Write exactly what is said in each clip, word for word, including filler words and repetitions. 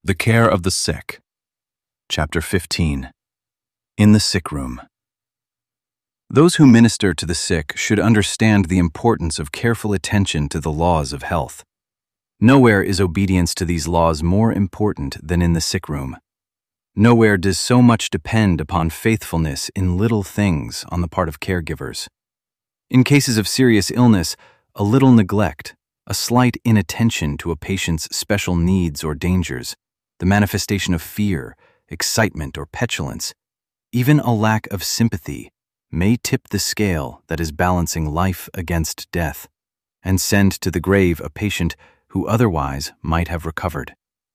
The Care of the Sick. Chapter fifteen. In the Sick Room. Those who minister to the sick should understand the importance of careful attention to the laws of health. Nowhere is obedience to these laws more important than in the sick room. Nowhere does so much depend upon faithfulness in little things on the part of caregivers. In cases of serious illness, a little neglect, a slight inattention to a patient's special needs or dangers, the manifestation of fear, excitement, or petulance, even a lack of sympathy, may tip the scale that is balancing life against death, and send to the grave a patient who otherwise might have recovered.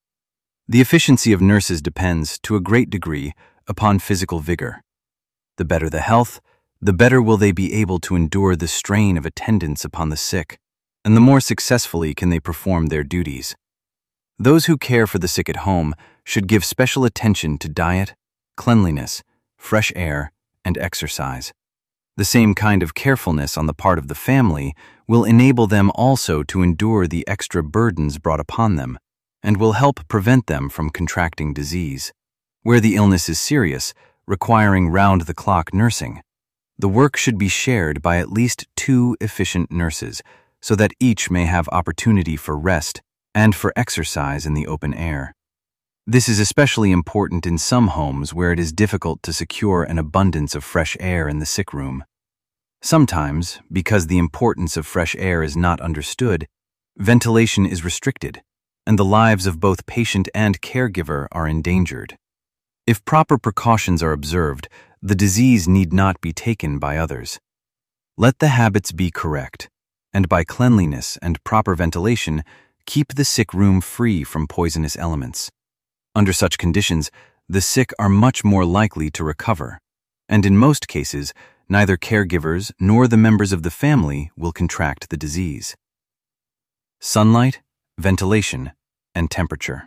The efficiency of nurses depends, to a great degree, upon physical vigor. The better the health, the better will they be able to endure the strain of attendance upon the sick, and the more successfully can they perform their duties. Those who care for the sick at home should give special attention to diet, cleanliness, fresh air, and exercise. The same kind of carefulness on the part of the family will enable them also to endure the extra burdens brought upon them, and will help prevent them from contracting disease. Where the illness is serious, requiring round-the-clock nursing, the work should be shared by at least two efficient nurses, so that each may have opportunity for rest and for exercise in the open air. This is especially important in some homes where it is difficult to secure an abundance of fresh air in the sick room. Sometimes, because the importance of fresh air is not understood, ventilation is restricted, and the lives of both patient and caregiver are endangered. If proper precautions are observed, the disease need not be taken by others. Let the habits be correct, and by cleanliness and proper ventilation, keep the sick room free from poisonous elements. Under such conditions, the sick are much more likely to recover, and in most cases, neither caregivers nor the members of the family will contract the disease. Sunlight, ventilation, and temperature.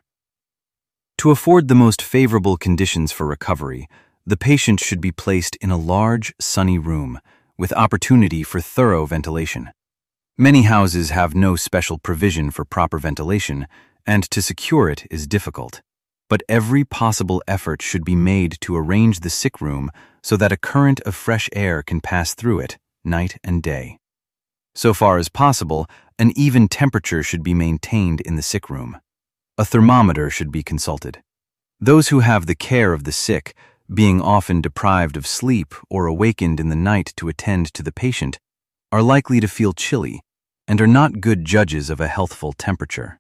To afford the most favorable conditions for recovery, the patient should be placed in a large, sunny room with opportunity for thorough ventilation. Many houses have no special provision for proper ventilation, and to secure it is difficult. But every possible effort should be made to arrange the sick room so that a current of fresh air can pass through it, night and day. So far as possible, an even temperature should be maintained in the sick room. A thermometer should be consulted. Those who have the care of the sick, being often deprived of sleep or awakened in the night to attend to the patient, are likely to feel chilly and are not good judges of a healthful temperature.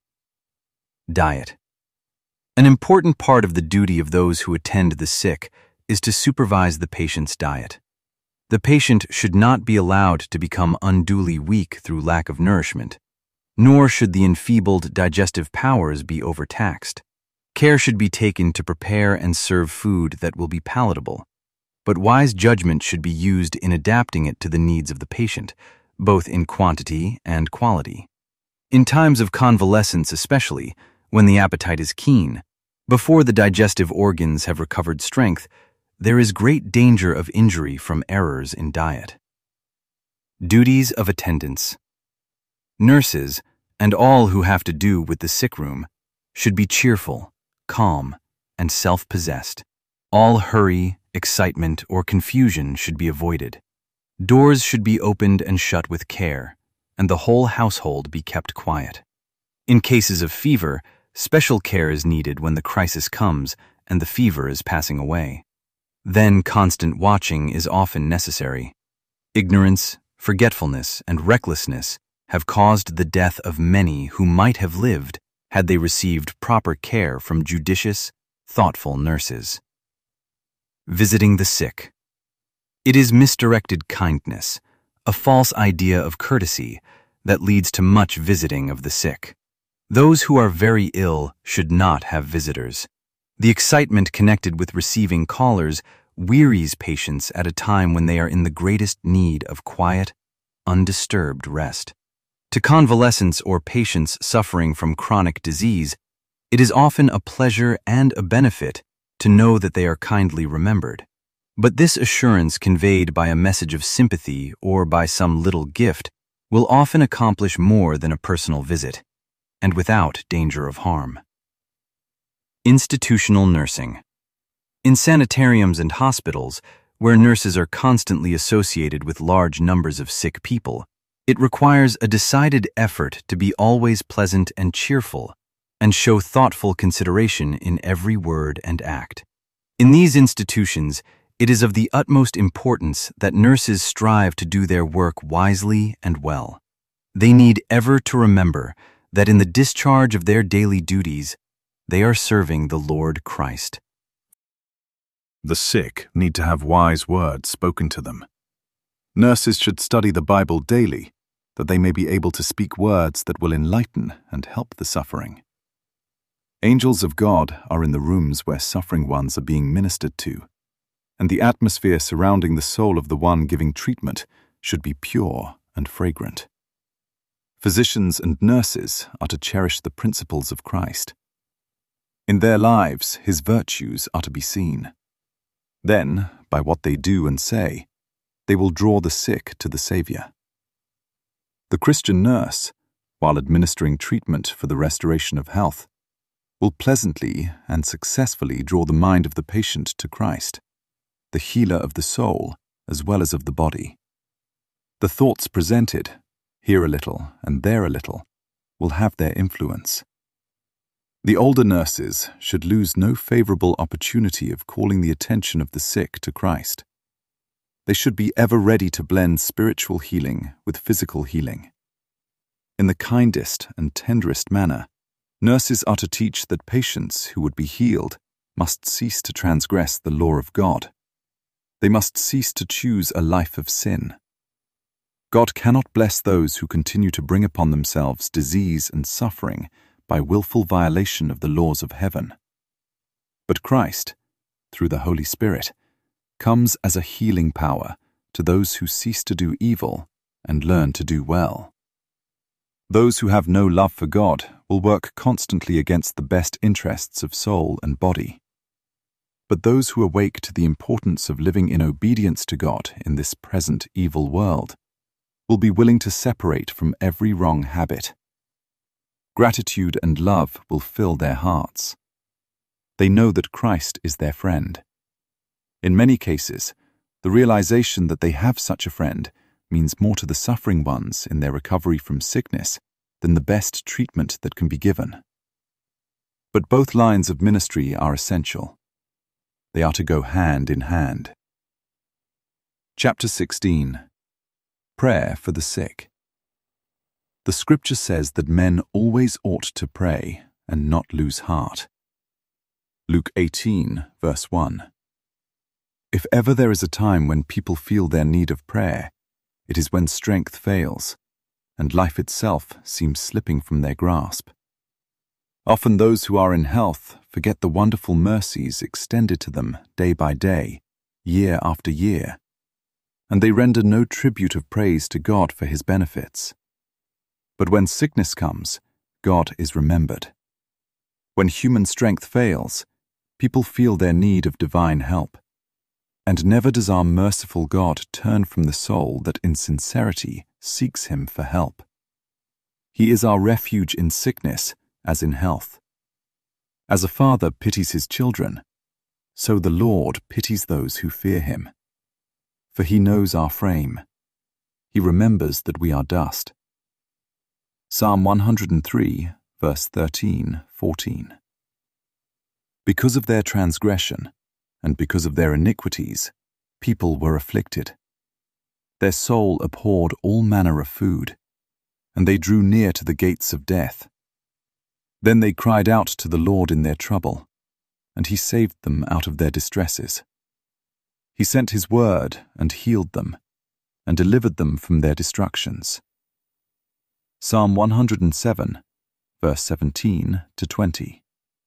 Diet. An important part of the duty of those who attend the sick is to supervise the patient's diet. The patient should not be allowed to become unduly weak through lack of nourishment, nor should the enfeebled digestive powers be overtaxed. Care should be taken to prepare and serve food that will be palatable, but wise judgment should be used in adapting it to the needs of the patient, both in quantity and quality. In times of convalescence especially, when the appetite is keen, before the digestive organs have recovered strength, there is great danger of injury from errors in diet. Duties of attendants. Nurses, and all who have to do with the sick room, should be cheerful, calm, and self-possessed. All hurry, excitement, or confusion should be avoided. Doors should be opened and shut with care, and the whole household be kept quiet. In cases of fever, special care is needed when the crisis comes and the fever is passing away. Then constant watching is often necessary. Ignorance, forgetfulness, and recklessness have caused the death of many who might have lived had they received proper care from judicious, thoughtful nurses. Visiting the sick. It is misdirected kindness, a false idea of courtesy, that leads to much visiting of the sick. Those who are very ill should not have visitors. The excitement connected with receiving callers wearies patients at a time when they are in the greatest need of quiet, undisturbed rest. To convalescents or patients suffering from chronic disease, it is often a pleasure and a benefit to know that they are kindly remembered. But this assurance conveyed by a message of sympathy or by some little gift will often accomplish more than a personal visit, and without danger of harm. Institutional nursing. In sanitariums and hospitals, where nurses are constantly associated with large numbers of sick people, it requires a decided effort to be always pleasant and cheerful, and show thoughtful consideration in every word and act. In these institutions, it is of the utmost importance that nurses strive to do their work wisely and well. They need ever to remember that in the discharge of their daily duties, they are serving the Lord Christ. The sick need to have wise words spoken to them. Nurses should study the Bible daily, that they may be able to speak words that will enlighten and help the suffering. Angels of God are in the rooms where suffering ones are being ministered to, and the atmosphere surrounding the soul of the one giving treatment should be pure and fragrant. Physicians and nurses are to cherish the principles of Christ. In their lives, his virtues are to be seen. Then, by what they do and say, they will draw the sick to the Savior. The Christian nurse, while administering treatment for the restoration of health, will pleasantly and successfully draw the mind of the patient to Christ, the healer of the soul as well as of the body. The thoughts presented, here a little and there a little, will have their influence. The older nurses should lose no favorable opportunity of calling the attention of the sick to Christ. They should be ever ready to blend spiritual healing with physical healing. In the kindest and tenderest manner, nurses are to teach that patients who would be healed must cease to transgress the law of God. They must cease to choose a life of sin. God cannot bless those who continue to bring upon themselves disease and suffering by willful violation of the laws of heaven. But Christ, through the Holy Spirit, comes as a healing power to those who cease to do evil and learn to do well. Those who have no love for God will work constantly against the best interests of soul and body. But those who awake to the importance of living in obedience to God in this present evil world will be willing to separate from every wrong habit. Gratitude and love will fill their hearts. They know that Christ is their friend. In many cases, the realization that they have such a friend means more to the suffering ones in their recovery from sickness than the best treatment that can be given. But both lines of ministry are essential. They are to go hand in hand. Chapter sixteen. Prayer for the sick. The Scripture says that men always ought to pray and not lose heart. Luke eighteen, verse one. If ever there is a time when people feel their need of prayer, it is when strength fails, and life itself seems slipping from their grasp. Often those who are in health forget the wonderful mercies extended to them day by day, year after year, and they render no tribute of praise to God for his benefits. But when sickness comes, God is remembered. When human strength fails, people feel their need of divine help. And never does our merciful God turn from the soul that in sincerity seeks him for help. He is our refuge in sickness as in health. As a father pities his children, so the Lord pities those who fear him. For he knows our frame. He remembers that we are dust. Psalm one hundred three, verse thirteen, fourteen. Because of their transgression, and because of their iniquities, people were afflicted. Their soul abhorred all manner of food, and they drew near to the gates of death. Then they cried out to the Lord in their trouble, and he saved them out of their distresses. He sent his word and healed them, and delivered them from their destructions. Psalm one hundred seven, verse seventeen to twenty.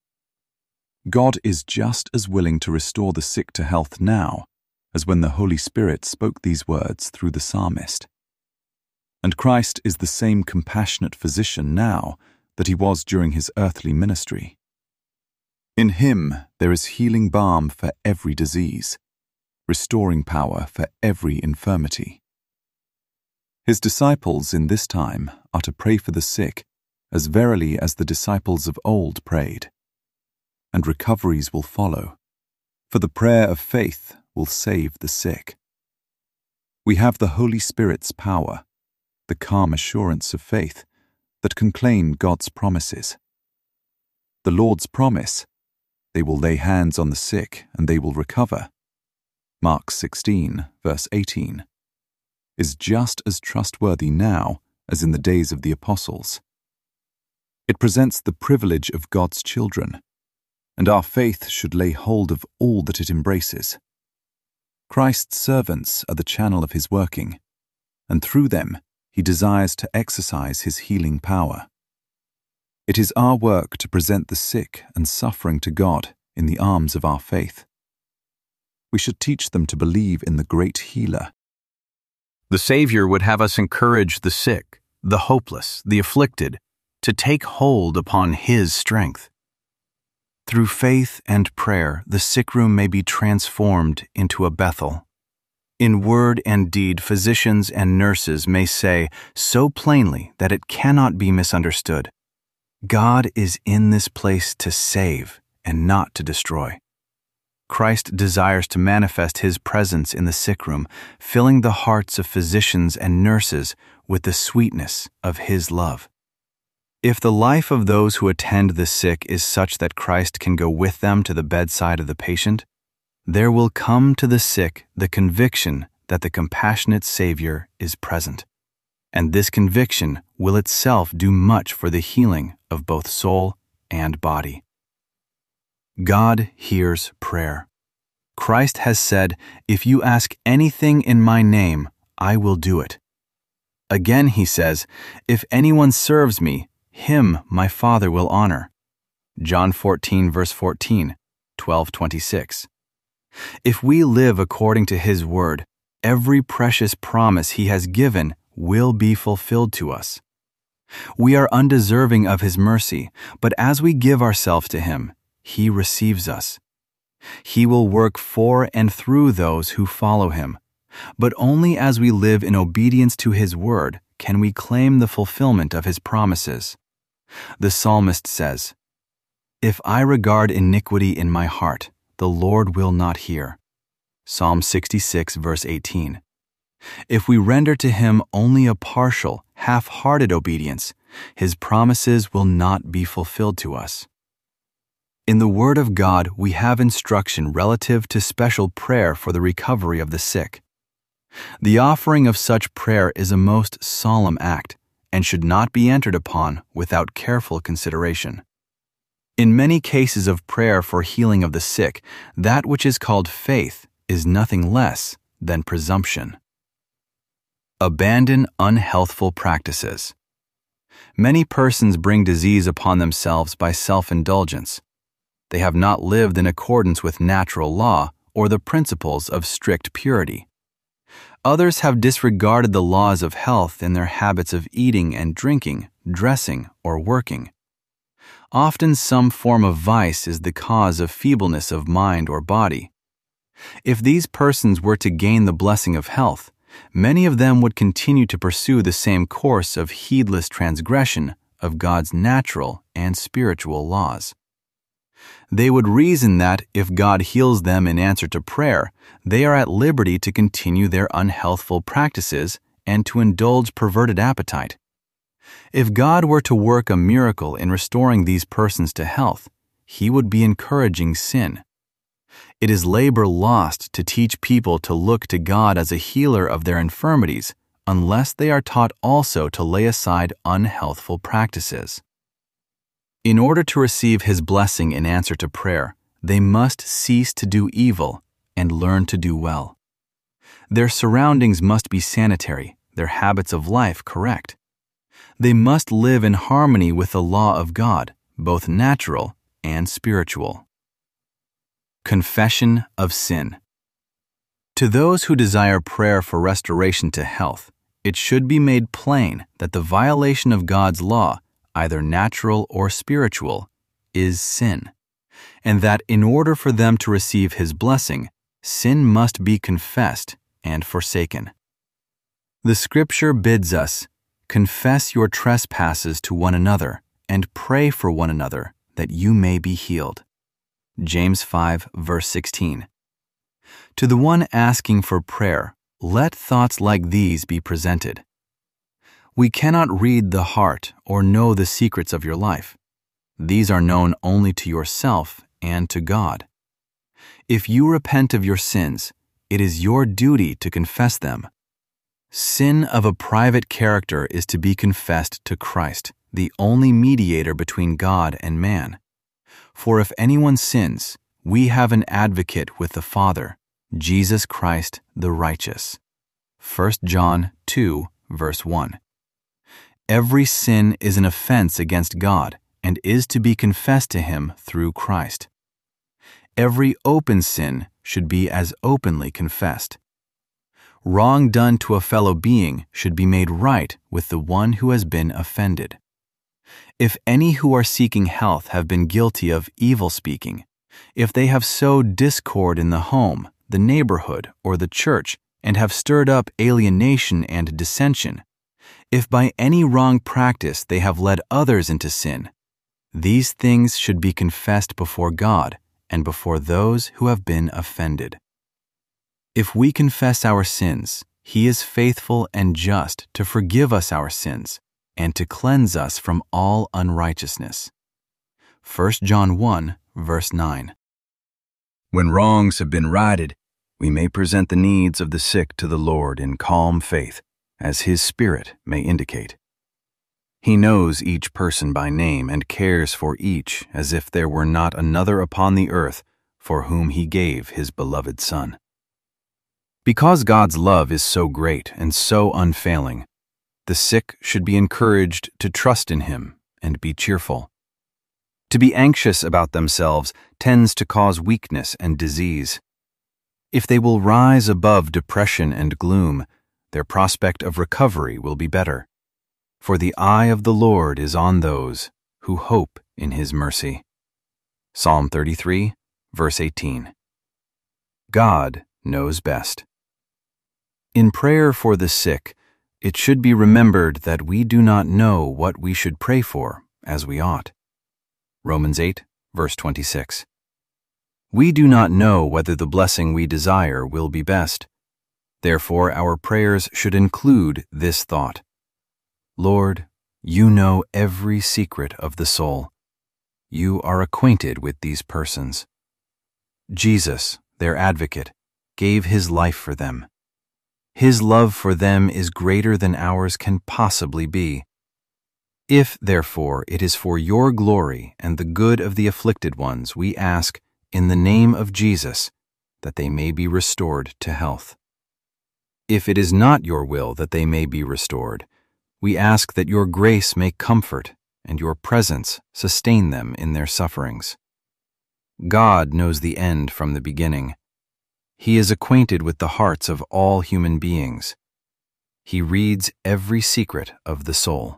God is just as willing to restore the sick to health now as when the Holy Spirit spoke these words through the psalmist. And Christ is the same compassionate physician now that he was during his earthly ministry. In him there is healing balm for every disease, restoring power for every infirmity. His disciples in this time are to pray for the sick as verily as the disciples of old prayed. and recoveries will follow, for the prayer of faith will save the sick. We have the Holy Spirit's power, the calm assurance of faith that can claim God's promises. The Lord's promise, they will lay hands on the sick and they will recover, Mark sixteen, verse eighteen, is just as trustworthy now as in the days of the apostles. It presents the privilege of God's children, and our faith should lay hold of all that it embraces. Christ's servants are the channel of his working, and through them he desires to exercise his healing power. It is our work to present the sick and suffering to God in the arms of our faith. We should teach them to believe in the great healer. The Savior would have us encourage the sick, the hopeless, the afflicted, to take hold upon his strength. Through faith and prayer, the sick room may be transformed into a Bethel. In word and deed, physicians and nurses may say so plainly that it cannot be misunderstood, God is in this place to save and not to destroy. Christ desires to manifest his presence in the sick room, filling the hearts of physicians and nurses with the sweetness of his love. If the life of those who attend the sick is such that Christ can go with them to the bedside of the patient, there will come to the sick the conviction that the compassionate Savior is present, and this conviction will itself do much for the healing of both soul and body. God hears prayer. Christ has said, "If you ask anything in my name, I will do it." Again he says, "If anyone serves me, him my Father will honor." John fourteen, verse fourteen, twelve twenty-six. If we live according to his word, every precious promise he has given will be fulfilled to us. We are undeserving of his mercy, but as we give ourselves to him, he receives us. He will work for and through those who follow him, but only as we live in obedience to his word can we claim the fulfillment of his promises. The psalmist says, "If I regard iniquity in my heart, the Lord will not hear." Psalm sixty-six, verse eighteen. If we render to him only a partial, half-hearted obedience, his promises will not be fulfilled to us. In the Word of God, we have instruction relative to special prayer for the recovery of the sick. The offering of such prayer is a most solemn act and should not be entered upon without careful consideration. In many cases of prayer for healing of the sick, that which is called faith is nothing less than presumption. Abandon unhealthful practices. Many persons bring disease upon themselves by self-indulgence. They have not lived in accordance with natural law or the principles of strict purity. Others have disregarded the laws of health in their habits of eating and drinking, dressing, or working. Often some form of vice is the cause of feebleness of mind or body. If these persons were to gain the blessing of health, many of them would continue to pursue the same course of heedless transgression of God's natural and spiritual laws. They would reason that if God heals them in answer to prayer, they are at liberty to continue their unhealthful practices and to indulge perverted appetite. If God were to work a miracle in restoring these persons to health, he would be encouraging sin. It is labor lost to teach people to look to God as a healer of their infirmities unless they are taught also to lay aside unhealthful practices. In order to receive his blessing in answer to prayer, they must cease to do evil and learn to do well. Their surroundings must be sanitary, their habits of life correct. They must live in harmony with the law of God, both natural and spiritual. Confession of sin. To those who desire prayer for restoration to health, it should be made plain that the violation of God's law, either natural or spiritual, is sin, and that in order for them to receive his blessing, sin must be confessed and forsaken. The Scripture bids us, "Confess your trespasses to one another, and pray for one another, that you may be healed." James five, verse sixteen. To the one asking for prayer, let thoughts like these be presented. We cannot read the heart or know the secrets of your life. These are known only to yourself and to God. If you repent of your sins, it is your duty to confess them. Sin of a private character is to be confessed to Christ, the only mediator between God and man. For if anyone sins, we have an advocate with the Father, Jesus Christ the righteous. First John two, verse one. Every sin is an offense against God and is to be confessed to Him through Christ. Every open sin should be as openly confessed. Wrong done to a fellow being should be made right with the one who has been offended. If any who are seeking health have been guilty of evil speaking, if they have sowed discord in the home, the neighborhood, or the church, and have stirred up alienation and dissension, if by any wrong practice they have led others into sin, these things should be confessed before God and before those who have been offended. If we confess our sins, He is faithful and just to forgive us our sins and to cleanse us from all unrighteousness. First John one, verse nine. When wrongs have been righted, we may present the needs of the sick to the Lord in calm faith, as His Spirit may indicate. He knows each person by name and cares for each as if there were not another upon the earth for whom He gave His beloved Son. Because God's love is so great and so unfailing, the sick should be encouraged to trust in Him and be cheerful. To be anxious about themselves tends to cause weakness and disease. If they will rise above depression and gloom, their prospect of recovery will be better. For the eye of the Lord is on those who hope in His mercy. Psalm thirty-three, verse eighteen. God knows best. In prayer for the sick, it should be remembered that we do not know what we should pray for as we ought. Romans eight, verse twenty-six. We do not know whether the blessing we desire will be best. Therefore, our prayers should include this thought: Lord, You know every secret of the soul. You are acquainted with these persons. Jesus, their advocate, gave His life for them. His love for them is greater than ours can possibly be. If, therefore, it is for Your glory and the good of the afflicted ones, we ask, in the name of Jesus, that they may be restored to health. If it is not Your will that they may be restored, we ask that Your grace may comfort and Your presence sustain them in their sufferings. God knows the end from the beginning. He is acquainted with the hearts of all human beings. He reads every secret of the soul.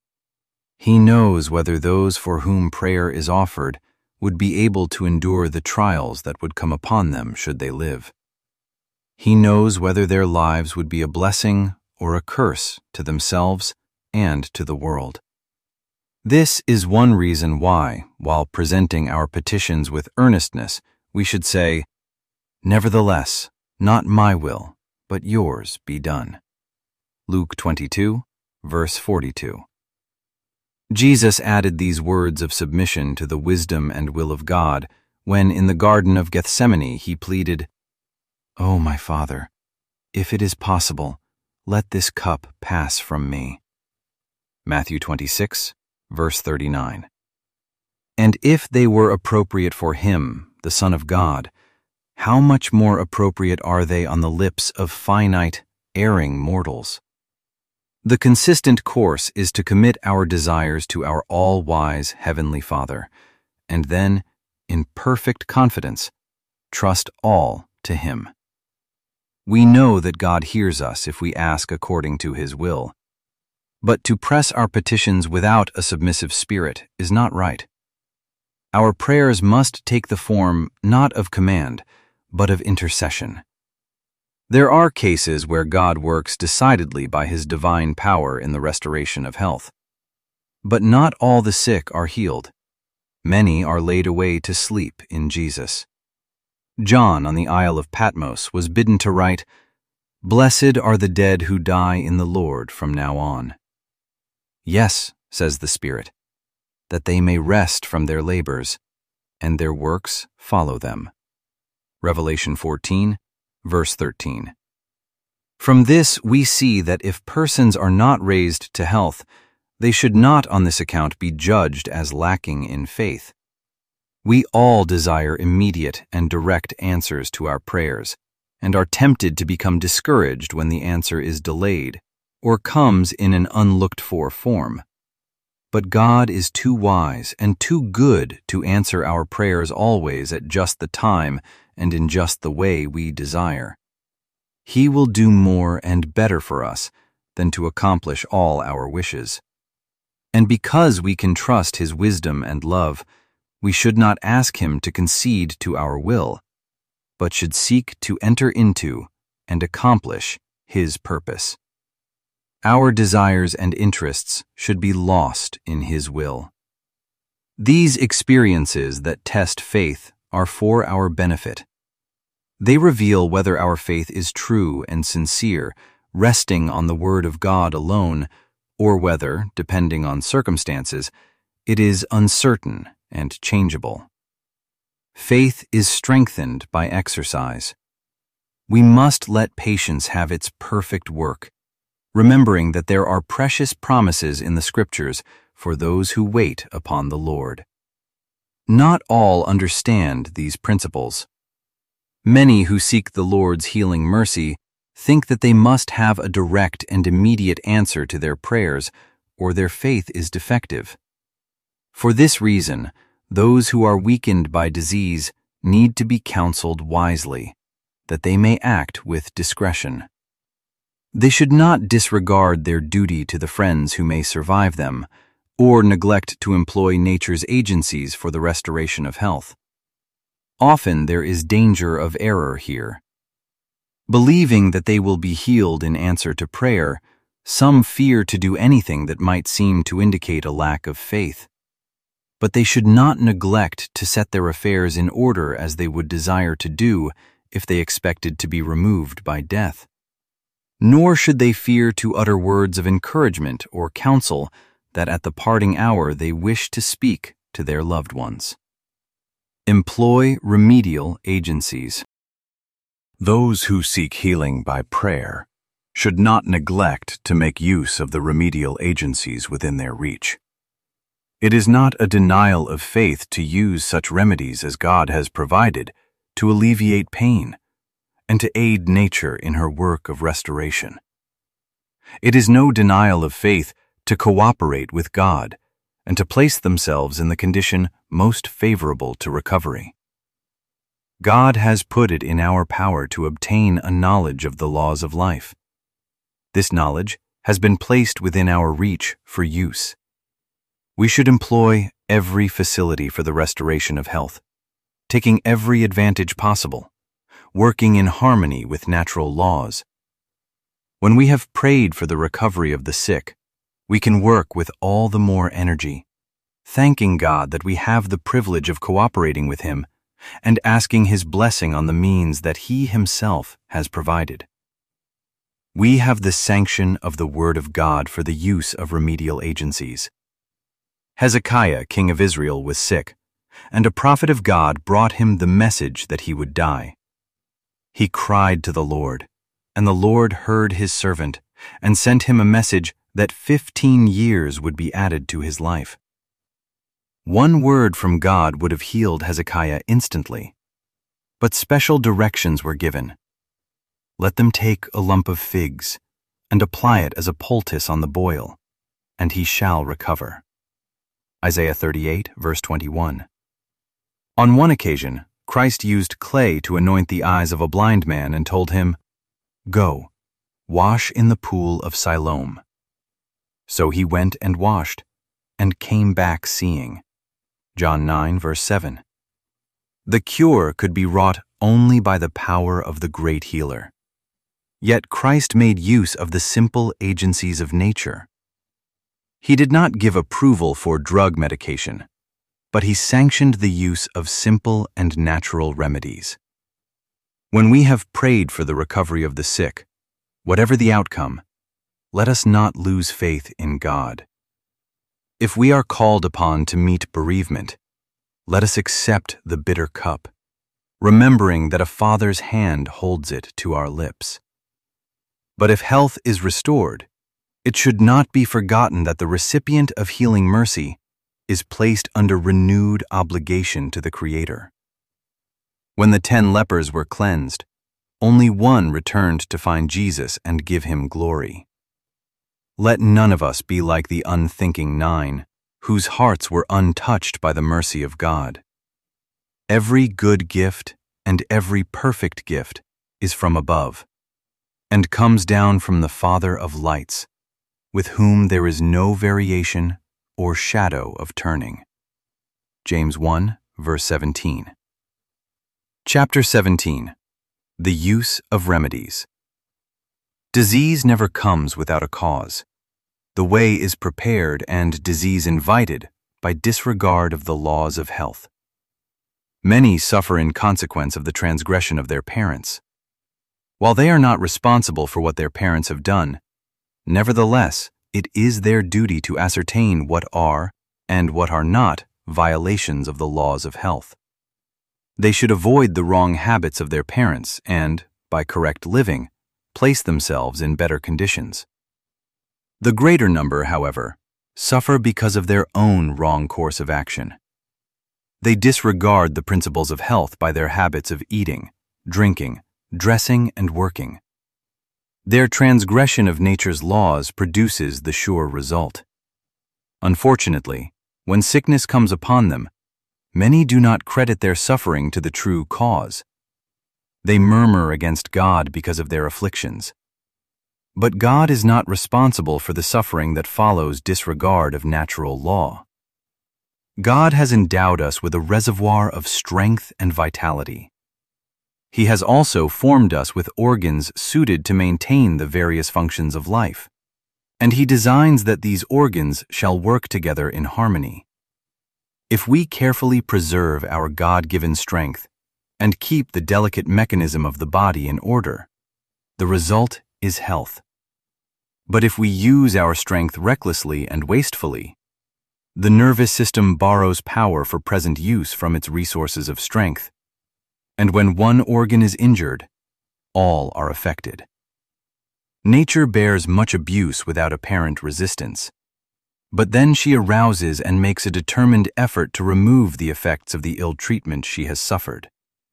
He knows whether those for whom prayer is offered would be able to endure the trials that would come upon them should they live. He knows whether their lives would be a blessing or a curse to themselves and to the world. This is one reason why, while presenting our petitions with earnestness, we should say, Nevertheless, not my will, but Yours be done. Luke twenty-two, verse forty-two. Jesus added these words of submission to the wisdom and will of God when in the Garden of Gethsemane He pleaded, "O my Father, if it is possible, let this cup pass from me." Matthew twenty-six, verse thirty-nine. And if they were appropriate for Him, the Son of God, how much more appropriate are they on the lips of finite, erring mortals? The consistent course is to commit our desires to our all-wise Heavenly Father, and then, in perfect confidence, trust all to Him. We know that God hears us if we ask according to His will, but to press our petitions without a submissive spirit is not right. Our prayers must take the form not of command, but of intercession. There are cases where God works decidedly by His divine power in the restoration of health. But not all the sick are healed. Many are laid away to sleep in Jesus. John on the Isle of Patmos was bidden to write, "Blessed are the dead who die in the Lord from now on." Yes, says the Spirit, that they may rest from their labors, and their works follow them. Revelation fourteen, verse thirteen. From this we see that if persons are not raised to health, they should not on this account be judged as lacking in faith. We all desire immediate and direct answers to our prayers, and are tempted to become discouraged when the answer is delayed or comes in an unlooked-for form. But God is too wise and too good to answer our prayers always at just the time and in just the way we desire. He will do more and better for us than to accomplish all our wishes. And because we can trust His wisdom and love, we should not ask Him to concede to our will, but should seek to enter into and accomplish His purpose. Our desires and interests should be lost in His will. These experiences that test faith are for our benefit. They reveal whether our faith is true and sincere, resting on the Word of God alone, or whether, depending on circumstances, it is uncertain and changeable. Faith is strengthened by exercise. We must let patience have its perfect work, remembering that there are precious promises in the Scriptures for those who wait upon the Lord. Not all understand these principles. Many who seek the Lord's healing mercy think that they must have a direct and immediate answer to their prayers, or their faith is defective. For this reason, those who are weakened by disease need to be counseled wisely, that they may act with discretion. They should not disregard their duty to the friends who may survive them, or neglect to employ nature's agencies for the restoration of health. Often there is danger of error here. Believing that they will be healed in answer to prayer, some fear to do anything that might seem to indicate a lack of faith. But they should not neglect to set their affairs in order as they would desire to do if they expected to be removed by death. Nor should they fear to utter words of encouragement or counsel that at the parting hour they wish to speak to their loved ones. Employ remedial agencies. Those who seek healing by prayer should not neglect to make use of the remedial agencies within their reach. It is not a denial of faith to use such remedies as God has provided to alleviate pain and to aid nature in her work of restoration. It is no denial of faith to cooperate with God and to place themselves in the condition most favorable to recovery. God has put it in our power to obtain a knowledge of the laws of life. This knowledge has been placed within our reach for use. We should employ every facility for the restoration of health, taking every advantage possible, working in harmony with natural laws. When we have prayed for the recovery of the sick, we can work with all the more energy, thanking God that we have the privilege of cooperating with Him and asking His blessing on the means that He Himself has provided. We have the sanction of the Word of God for the use of remedial agencies. Hezekiah, king of Israel, was sick, and a prophet of God brought him the message that he would die. He cried to the Lord, and the Lord heard his servant and sent him a message that fifteen years would be added to his life. One word from God would have healed Hezekiah instantly, but special directions were given. Let them take a lump of figs and apply it as a poultice on the boil, and he shall recover. Isaiah thirty-eight, verse twenty-one. On one occasion, Christ used clay to anoint the eyes of a blind man and told him, "Go, wash in the pool of Siloam." So he went and washed, and came back seeing. John nine, verse seven. The cure could be wrought only by the power of the great healer. Yet Christ made use of the simple agencies of nature. He did not give approval for drug medication, but he sanctioned the use of simple and natural remedies. When we have prayed for the recovery of the sick, whatever the outcome, let us not lose faith in God. If we are called upon to meet bereavement, let us accept the bitter cup, remembering that a Father's hand holds it to our lips. But if health is restored, it should not be forgotten that the recipient of healing mercy is placed under renewed obligation to the Creator. When the ten lepers were cleansed, only one returned to find Jesus and give him glory. Let none of us be like the unthinking nine, whose hearts were untouched by the mercy of God. Every good gift and every perfect gift is from above, and comes down from the Father of lights, with whom there is no variation or shadow of turning. James one, verse seventeen. Chapter seventeen. The Use of Remedies. Disease never comes without a cause. The way is prepared and disease invited by disregard of the laws of health. Many suffer in consequence of the transgression of their parents. While they are not responsible for what their parents have done, nevertheless, it is their duty to ascertain what are and what are not violations of the laws of health. They should avoid the wrong habits of their parents and, by correct living, place themselves in better conditions. The greater number, however, suffer because of their own wrong course of action. They disregard the principles of health by their habits of eating, drinking, dressing, and working. Their transgression of nature's laws produces the sure result. Unfortunately, when sickness comes upon them, many do not credit their suffering to the true cause. They murmur against God because of their afflictions. But God is not responsible for the suffering that follows disregard of natural law. God has endowed us with a reservoir of strength and vitality. He has also formed us with organs suited to maintain the various functions of life, and He designs that these organs shall work together in harmony. If we carefully preserve our God-given strength and keep the delicate mechanism of the body in order, the result is health. But if we use our strength recklessly and wastefully, the nervous system borrows power for present use from its resources of strength, and when one organ is injured, all are affected. Nature bears much abuse without apparent resistance, but then she arouses and makes a determined effort to remove the effects of the ill treatment she has suffered.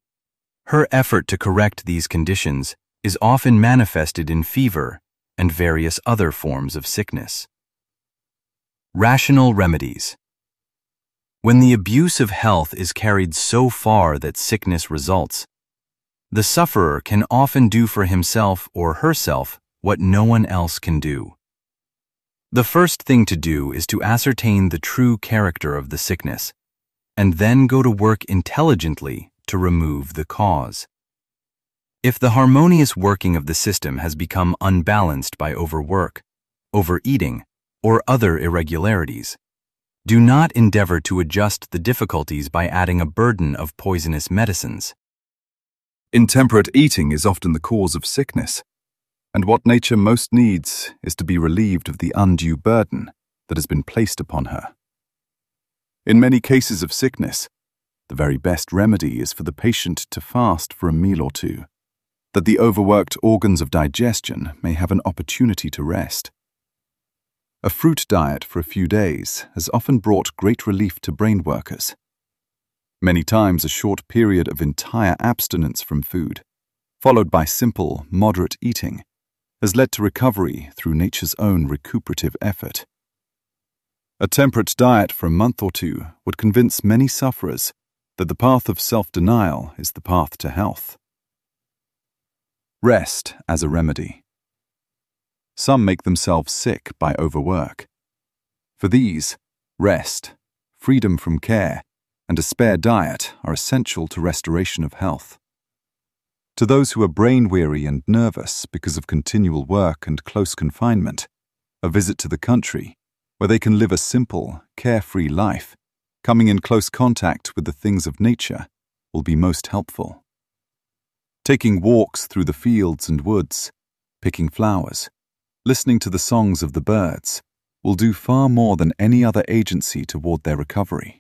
Her effort to correct these conditions is often manifested in fever and various other forms of sickness. Rational remedies. When the abuse of health is carried so far that sickness results, the sufferer can often do for himself or herself what no one else can do. The first thing to do is to ascertain the true character of the sickness, and then go to work intelligently to remove the cause. If the harmonious working of the system has become unbalanced by overwork, overeating, or other irregularities, do not endeavor to adjust the difficulties by adding a burden of poisonous medicines. Intemperate eating is often the cause of sickness, and what nature most needs is to be relieved of the undue burden that has been placed upon her. In many cases of sickness, the very best remedy is for the patient to fast for a meal or two, that the overworked organs of digestion may have an opportunity to rest. A fruit diet for a few days has often brought great relief to brain workers. Many times a short period of entire abstinence from food, followed by simple, moderate eating, has led to recovery through nature's own recuperative effort. A temperate diet for a month or two would convince many sufferers that the path of self-denial is the path to health. Rest as a remedy. Some make themselves sick by overwork. For these, rest, freedom from care, and a spare diet are essential to restoration of health. To those who are brain-weary and nervous because of continual work and close confinement, a visit to the country, where they can live a simple, carefree life, Coming in close contact with the things of nature will be most helpful. Taking walks through the fields and woods, picking flowers, listening to the songs of the birds will do far more than any other agency toward their recovery.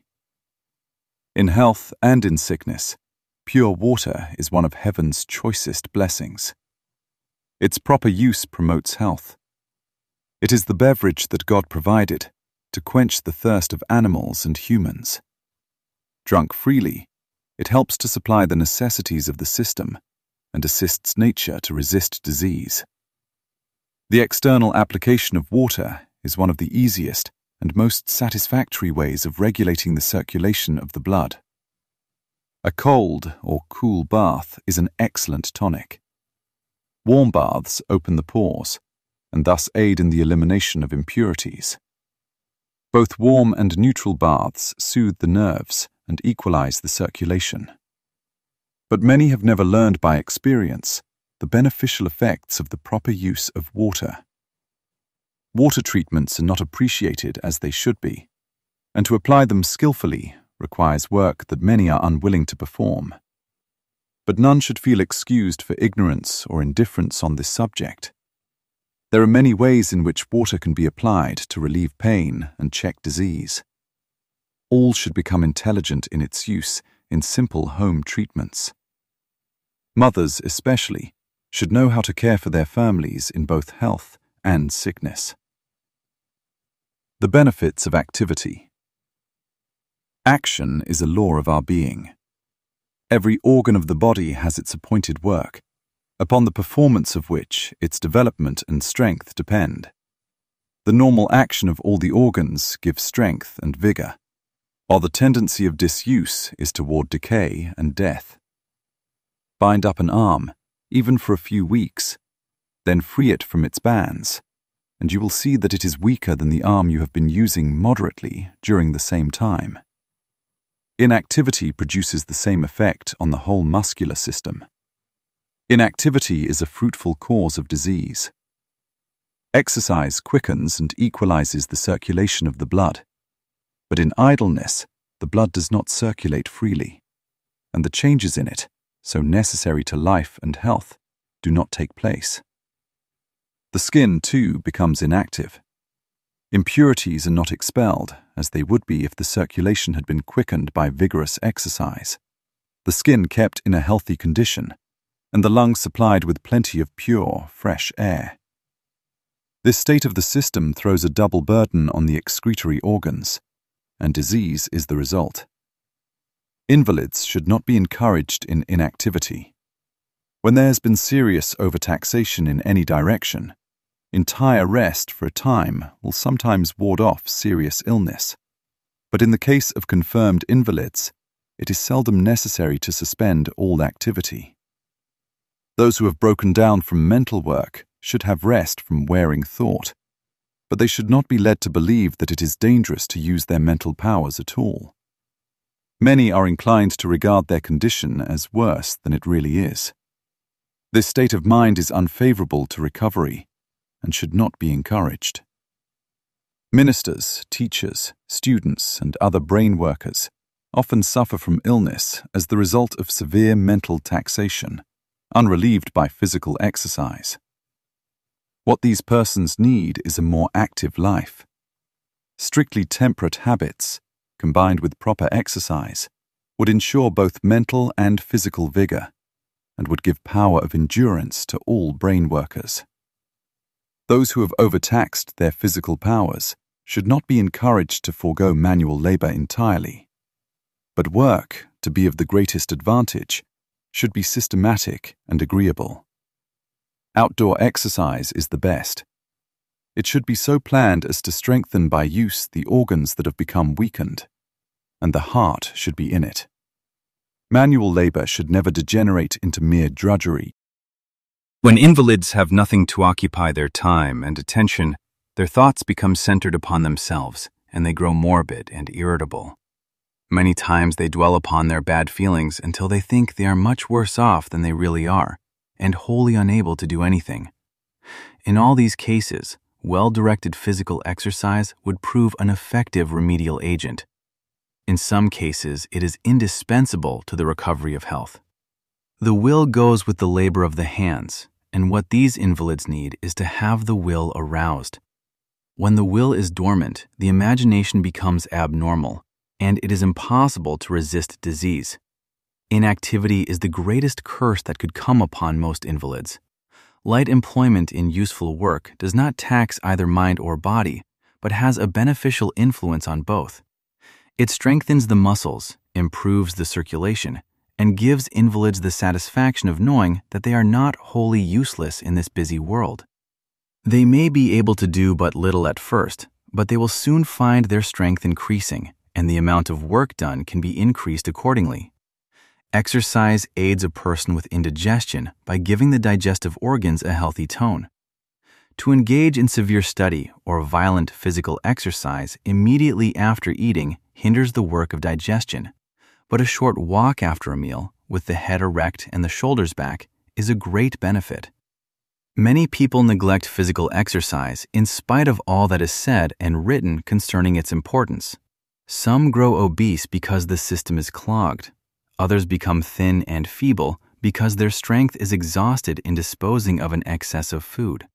In health and in sickness, pure water is one of heaven's choicest blessings. Its proper use promotes health. It is the beverage that God provided to quench the thirst of animals and humans. Drunk freely, it helps to supply the necessities of the system and assists nature to resist disease. The external application of water is one of the easiest and most satisfactory ways of regulating the circulation of the blood. A cold or cool bath is an excellent tonic. Warm baths open the pores and thus aid in the elimination of impurities. Both warm and neutral baths soothe the nerves and equalize the circulation. But many have never learned by experience the beneficial effects of the proper use of water. Water treatments are not appreciated as they should be, and to apply them skillfully requires work that many are unwilling to perform. But none should feel excused for ignorance or indifference on this subject. There are many ways in which water can be applied to relieve pain and check disease. All should become intelligent in its use in simple home treatments. Mothers, especially, should know how to care for their families in both health and sickness. The benefits of activity. Action is a law of our being. Every organ of the body has its appointed work, upon the performance of which its development and strength depend. The normal action of all the organs gives strength and vigor, while the tendency of disuse is toward decay and death. Bind up an arm, even for a few weeks, then free it from its bands, and you will see that it is weaker than the arm you have been using moderately during the same time. Inactivity produces the same effect on the whole muscular system. Inactivity is a fruitful cause of disease. Exercise quickens and equalizes the circulation of the blood, but in idleness, the blood does not circulate freely, and the changes in it, so necessary to life and health, do not take place. The skin, too, becomes inactive. Impurities are not expelled, as they would be if the circulation had been quickened by vigorous exercise. The skin kept in a healthy condition, and the lungs supplied with plenty of pure, fresh air. This state of the system throws a double burden on the excretory organs, and disease is the result. Invalids should not be encouraged in inactivity. When there has been serious overtaxation in any direction, entire rest for a time will sometimes ward off serious illness. But in the case of confirmed invalids, it is seldom necessary to suspend all activity. Those who have broken down from mental work should have rest from wearing thought, but they should not be led to believe that it is dangerous to use their mental powers at all. Many are inclined to regard their condition as worse than it really is. This state of mind is unfavorable to recovery and should not be encouraged. Ministers, teachers, students, and other brain workers often suffer from illness as the result of severe mental taxation, unrelieved by physical exercise. What these persons need is a more active life. Strictly temperate habits, combined with proper exercise, would ensure both mental and physical vigor, and would give power of endurance to all brain workers. Those who have overtaxed their physical powers should not be encouraged to forego manual labor entirely. But work, to be of the greatest advantage, should be systematic and agreeable. Outdoor exercise is the best. It should be so planned as to strengthen by use the organs that have become weakened, and the heart should be in it. Manual labor should never degenerate into mere drudgery. When invalids have nothing to occupy their time and attention, their thoughts become centered upon themselves, and they grow morbid and irritable. Many times they dwell upon their bad feelings until they think they are much worse off than they really are, and wholly unable to do anything. In all these cases, well-directed physical exercise would prove an effective remedial agent. In some cases, it is indispensable to the recovery of health. The will goes with the labor of the hands, and what these invalids need is to have the will aroused. When the will is dormant, the imagination becomes abnormal, and it is impossible to resist disease. Inactivity is the greatest curse that could come upon most invalids. Light employment in useful work does not tax either mind or body, but has a beneficial influence on both. It strengthens the muscles, improves the circulation, and gives invalids the satisfaction of knowing that they are not wholly useless in this busy world. They may be able to do but little at first, but they will soon find their strength increasing, and the amount of work done can be increased accordingly. Exercise aids a person with indigestion by giving the digestive organs a healthy tone. To engage in severe study or violent physical exercise immediately after eating hinders the work of digestion, but a short walk after a meal, with the head erect and the shoulders back, is a great benefit. Many people neglect physical exercise in spite of all that is said and written concerning its importance. Some grow obese because the system is clogged. Others become thin and feeble because their strength is exhausted in disposing of an excess of food.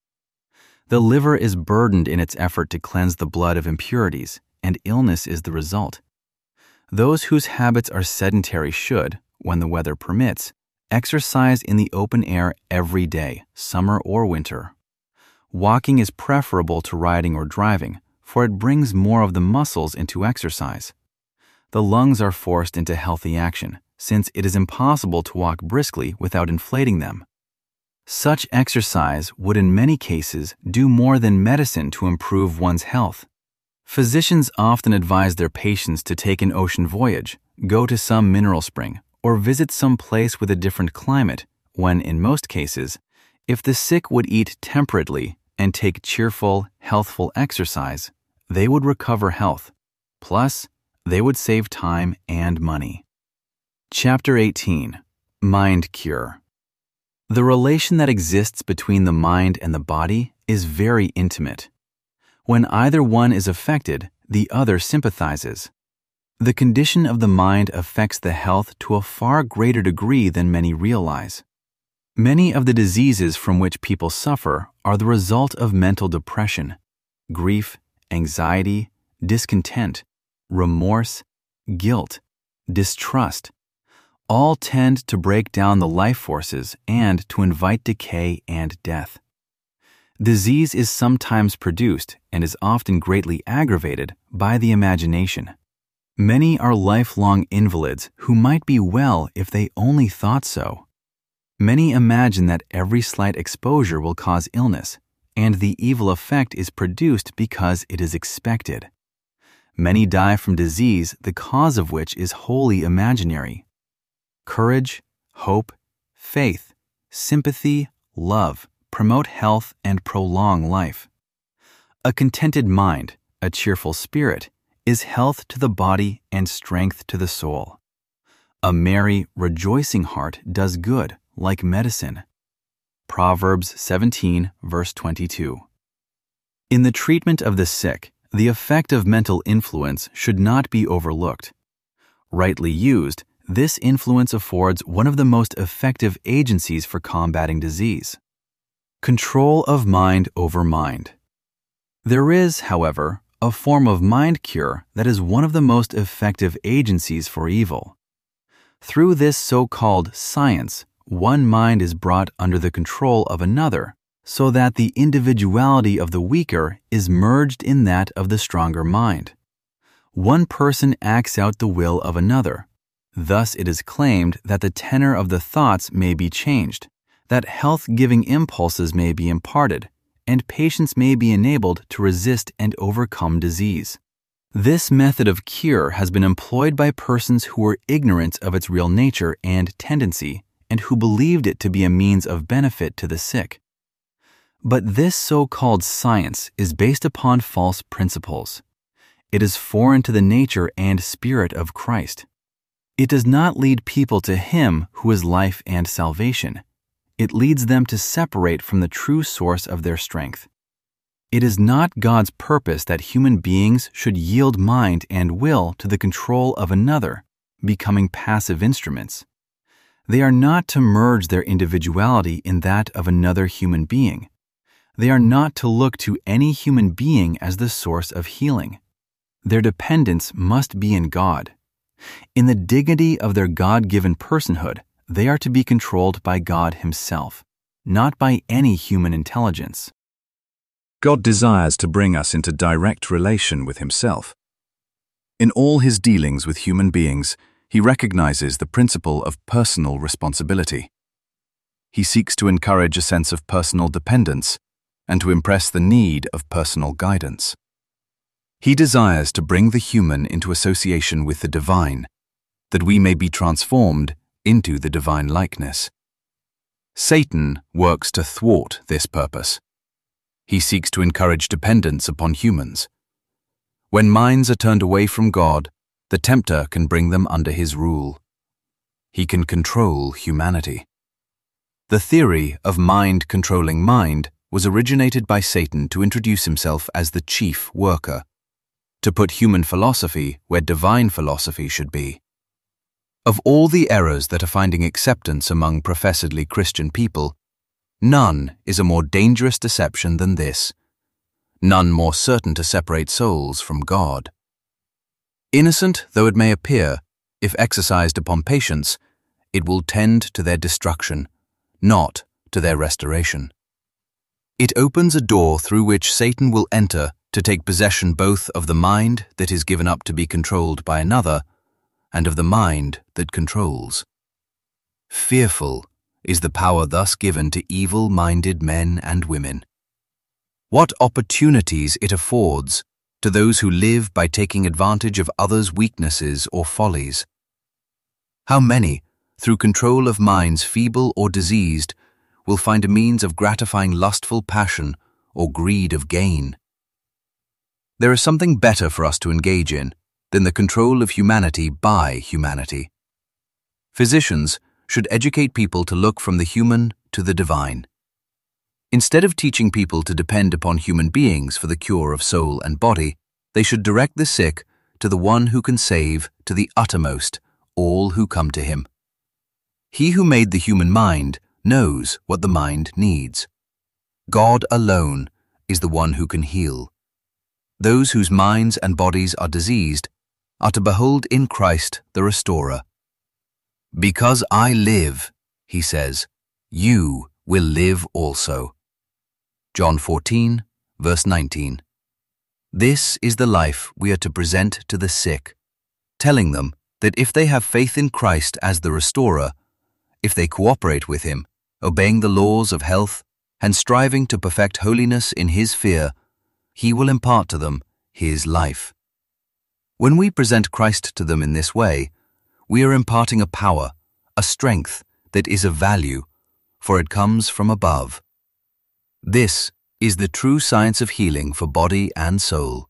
The liver is burdened in its effort to cleanse the blood of impurities, and illness is the result. Those whose habits are sedentary should, when the weather permits, exercise in the open air every day, summer or winter. Walking is preferable to riding or driving, for it brings more of the muscles into exercise. The lungs are forced into healthy action, since it is impossible to walk briskly without inflating them. Such exercise would in many cases do more than medicine to improve one's health. Physicians often advise their patients to take an ocean voyage, go to some mineral spring, or visit some place with a different climate, when in most cases, if the sick would eat temperately and take cheerful, healthful exercise, they would recover health. Plus, they would save time and money. Chapter eighteen. Mind Cure. The relation that exists between the mind and the body is very intimate. When either one is affected, the other sympathizes. The condition of the mind affects the health to a far greater degree than many realize. Many of the diseases from which people suffer are the result of mental depression, grief, anxiety, discontent, remorse, guilt, distrust. All tend to break down the life forces and to invite decay and death. Disease is sometimes produced and is often greatly aggravated by the imagination. Many are lifelong invalids who might be well if they only thought so. Many imagine that every slight exposure will cause illness, and the evil effect is produced because it is expected. Many die from disease, the cause of which is wholly imaginary. Courage, hope, faith, sympathy, love promote health and prolong life. A contented mind, a cheerful spirit, is health to the body and strength to the soul. A merry, rejoicing heart does good, like medicine. Proverbs seventeen, verse twenty-two. In the treatment of the sick, the effect of mental influence should not be overlooked. Rightly used, this influence affords one of the most effective agencies for combating disease. Control of mind over mind. There is, however, a form of mind cure that is one of the most effective agencies for evil. Through this so-called science, one mind is brought under the control of another, so that the individuality of the weaker is merged in that of the stronger mind. One person acts out the will of another. Thus it is claimed that the tenor of the thoughts may be changed, that health-giving impulses may be imparted, and patients may be enabled to resist and overcome disease. This method of cure has been employed by persons who were ignorant of its real nature and tendency, and who believed it to be a means of benefit to the sick. But this so-called science is based upon false principles. It is foreign to the nature and spirit of Christ. It does not lead people to Him who is life and salvation. It leads them to separate from the true source of their strength. It is not God's purpose that human beings should yield mind and will to the control of another, becoming passive instruments. They are not to merge their individuality in that of another human being. They are not to look to any human being as the source of healing. Their dependence must be in God. In the dignity of their God-given personhood, they are to be controlled by God Himself, not by any human intelligence. God desires to bring us into direct relation with Himself. In all His dealings with human beings, He recognizes the principle of personal responsibility. He seeks to encourage a sense of personal dependence and to impress the need of personal guidance. He desires to bring the human into association with the divine, that we may be transformed into the divine likeness. Satan works to thwart this purpose. He seeks to encourage dependence upon humans. When minds are turned away from God, the tempter can bring them under his rule. He can control humanity. The theory of mind controlling mind was originated by Satan to introduce himself as the chief worker, to put human philosophy where divine philosophy should be. Of all the errors that are finding acceptance among professedly Christian people, none is a more dangerous deception than this, none more certain to separate souls from God. Innocent though it may appear, if exercised upon patients, it will tend to their destruction, not to their restoration. It opens a door through which Satan will enter to take possession both of the mind that is given up to be controlled by another and of the mind that controls. Fearful is the power thus given to evil-minded men and women. What opportunities it affords to those who live by taking advantage of others' weaknesses or follies. How many, through control of minds feeble or diseased, will find a means of gratifying lustful passion or greed of gain? There is something better for us to engage in than the control of humanity by humanity. Physicians should educate people to look from the human to the divine. Instead of teaching people to depend upon human beings for the cure of soul and body, they should direct the sick to the one who can save to the uttermost all who come to him. He who made the human mind knows what the mind needs. God alone is the one who can heal. Those whose minds and bodies are diseased are to behold in Christ the Restorer. Because I live, he says, you will live also. John fourteen, verse nineteen. This is the life we are to present to the sick, telling them that if they have faith in Christ as the Restorer, if they cooperate with Him, obeying the laws of health and striving to perfect holiness in His fear, He will impart to them His life. When we present Christ to them in this way, we are imparting a power, a strength that is of value, for it comes from above. This is the true science of healing for body and soul.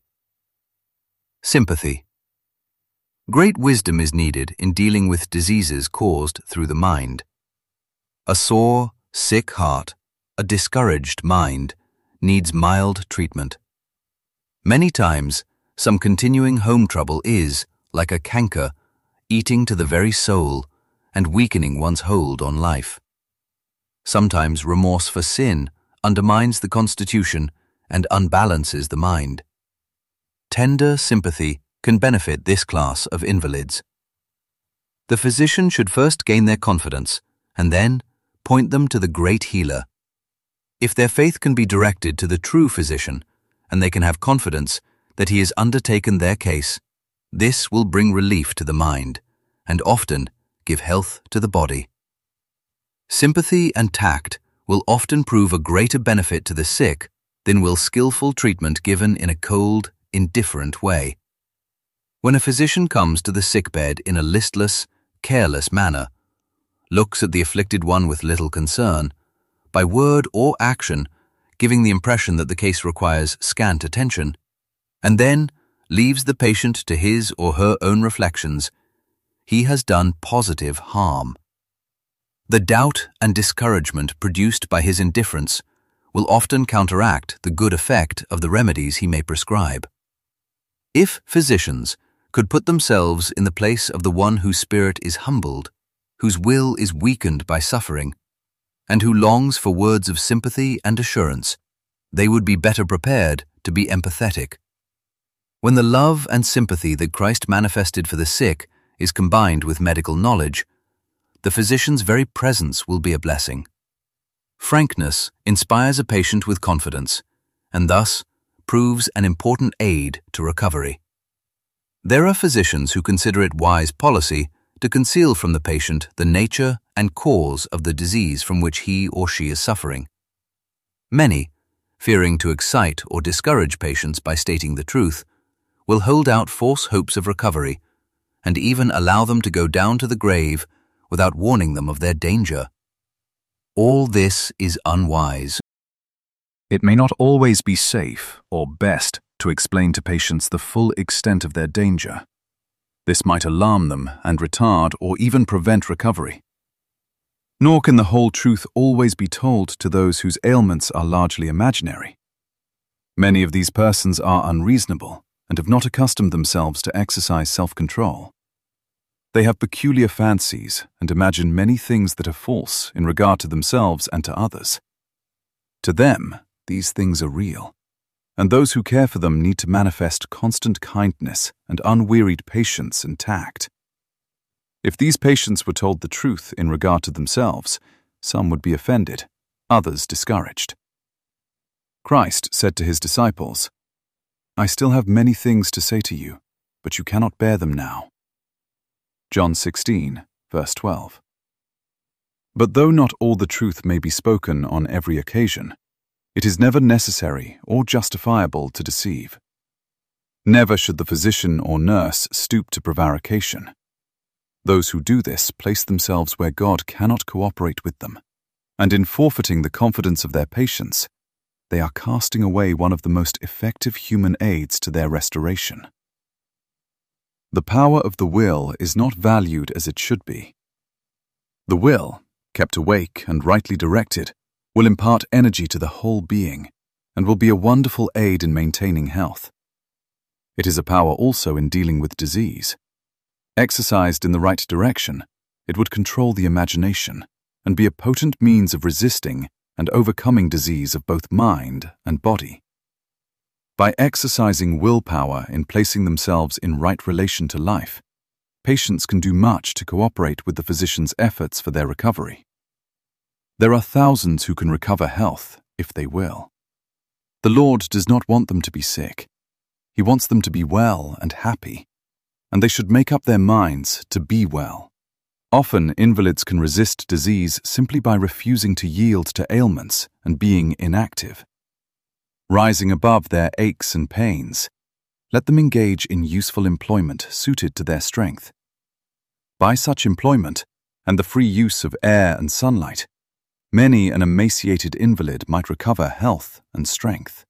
Sympathy. Great wisdom is needed in dealing with diseases caused through the mind. A sore, sick heart, a discouraged mind, needs mild treatment. Many times, some continuing home trouble is, like a canker, eating to the very soul and weakening one's hold on life. Sometimes remorse for sin undermines the constitution and unbalances the mind. Tender sympathy can benefit this class of invalids. The physician should first gain their confidence and then point them to the great healer. If their faith can be directed to the true physician and they can have confidence that he has undertaken their case, this will bring relief to the mind and often give health to the body. Sympathy and tact will often prove a greater benefit to the sick than will skillful treatment given in a cold, indifferent way. When a physician comes to the sickbed in a listless, careless manner, looks at the afflicted one with little concern, by word or action giving the impression that the case requires scant attention, and then leaves the patient to his or her own reflections, he has done positive harm. The doubt and discouragement produced by his indifference will often counteract the good effect of the remedies he may prescribe. If physicians could put themselves in the place of the one whose spirit is humbled, whose will is weakened by suffering, and who longs for words of sympathy and assurance, they would be better prepared to be empathetic. When the love and sympathy that Christ manifested for the sick is combined with medical knowledge, the physician's very presence will be a blessing. Frankness inspires a patient with confidence, and thus proves an important aid to recovery. There are physicians who consider it wise policy to conceal from the patient the nature and cause of the disease from which he or she is suffering. Many, fearing to excite or discourage patients by stating the truth, will hold out false hopes of recovery and even allow them to go down to the grave without warning them of their danger. All this is unwise. It may not always be safe or best to explain to patients the full extent of their danger. This might alarm them and retard or even prevent recovery. Nor can the whole truth always be told to those whose ailments are largely imaginary. Many of these persons are unreasonable and have not accustomed themselves to exercise self-control. They have peculiar fancies and imagine many things that are false in regard to themselves and to others. To them, these things are real, and those who care for them need to manifest constant kindness and unwearied patience and tact. If these patients were told the truth in regard to themselves, some would be offended, others discouraged. Christ said to his disciples, "I still have many things to say to you, but you cannot bear them now." John sixteen, verse twelve. But though not all the truth may be spoken on every occasion, it is never necessary or justifiable to deceive. Never should the physician or nurse stoop to prevarication. Those who do this place themselves where God cannot cooperate with them, and in forfeiting the confidence of their patients, they are casting away one of the most effective human aids to their restoration. The power of the will is not valued as it should be. The will, kept awake and rightly directed, will impart energy to the whole being and will be a wonderful aid in maintaining health. It is a power also in dealing with disease. Exercised in the right direction, it would control the imagination and be a potent means of resisting and overcoming disease of both mind and body. By exercising willpower in placing themselves in right relation to life, patients can do much to cooperate with the physician's efforts for their recovery. There are thousands who can recover health if they will. The Lord does not want them to be sick. He wants them to be well and happy, and they should make up their minds to be well. Often invalids can resist disease simply by refusing to yield to ailments and being inactive. Rising above their aches and pains, let them engage in useful employment suited to their strength. By such employment, and the free use of air and sunlight, many an emaciated invalid might recover health and strength.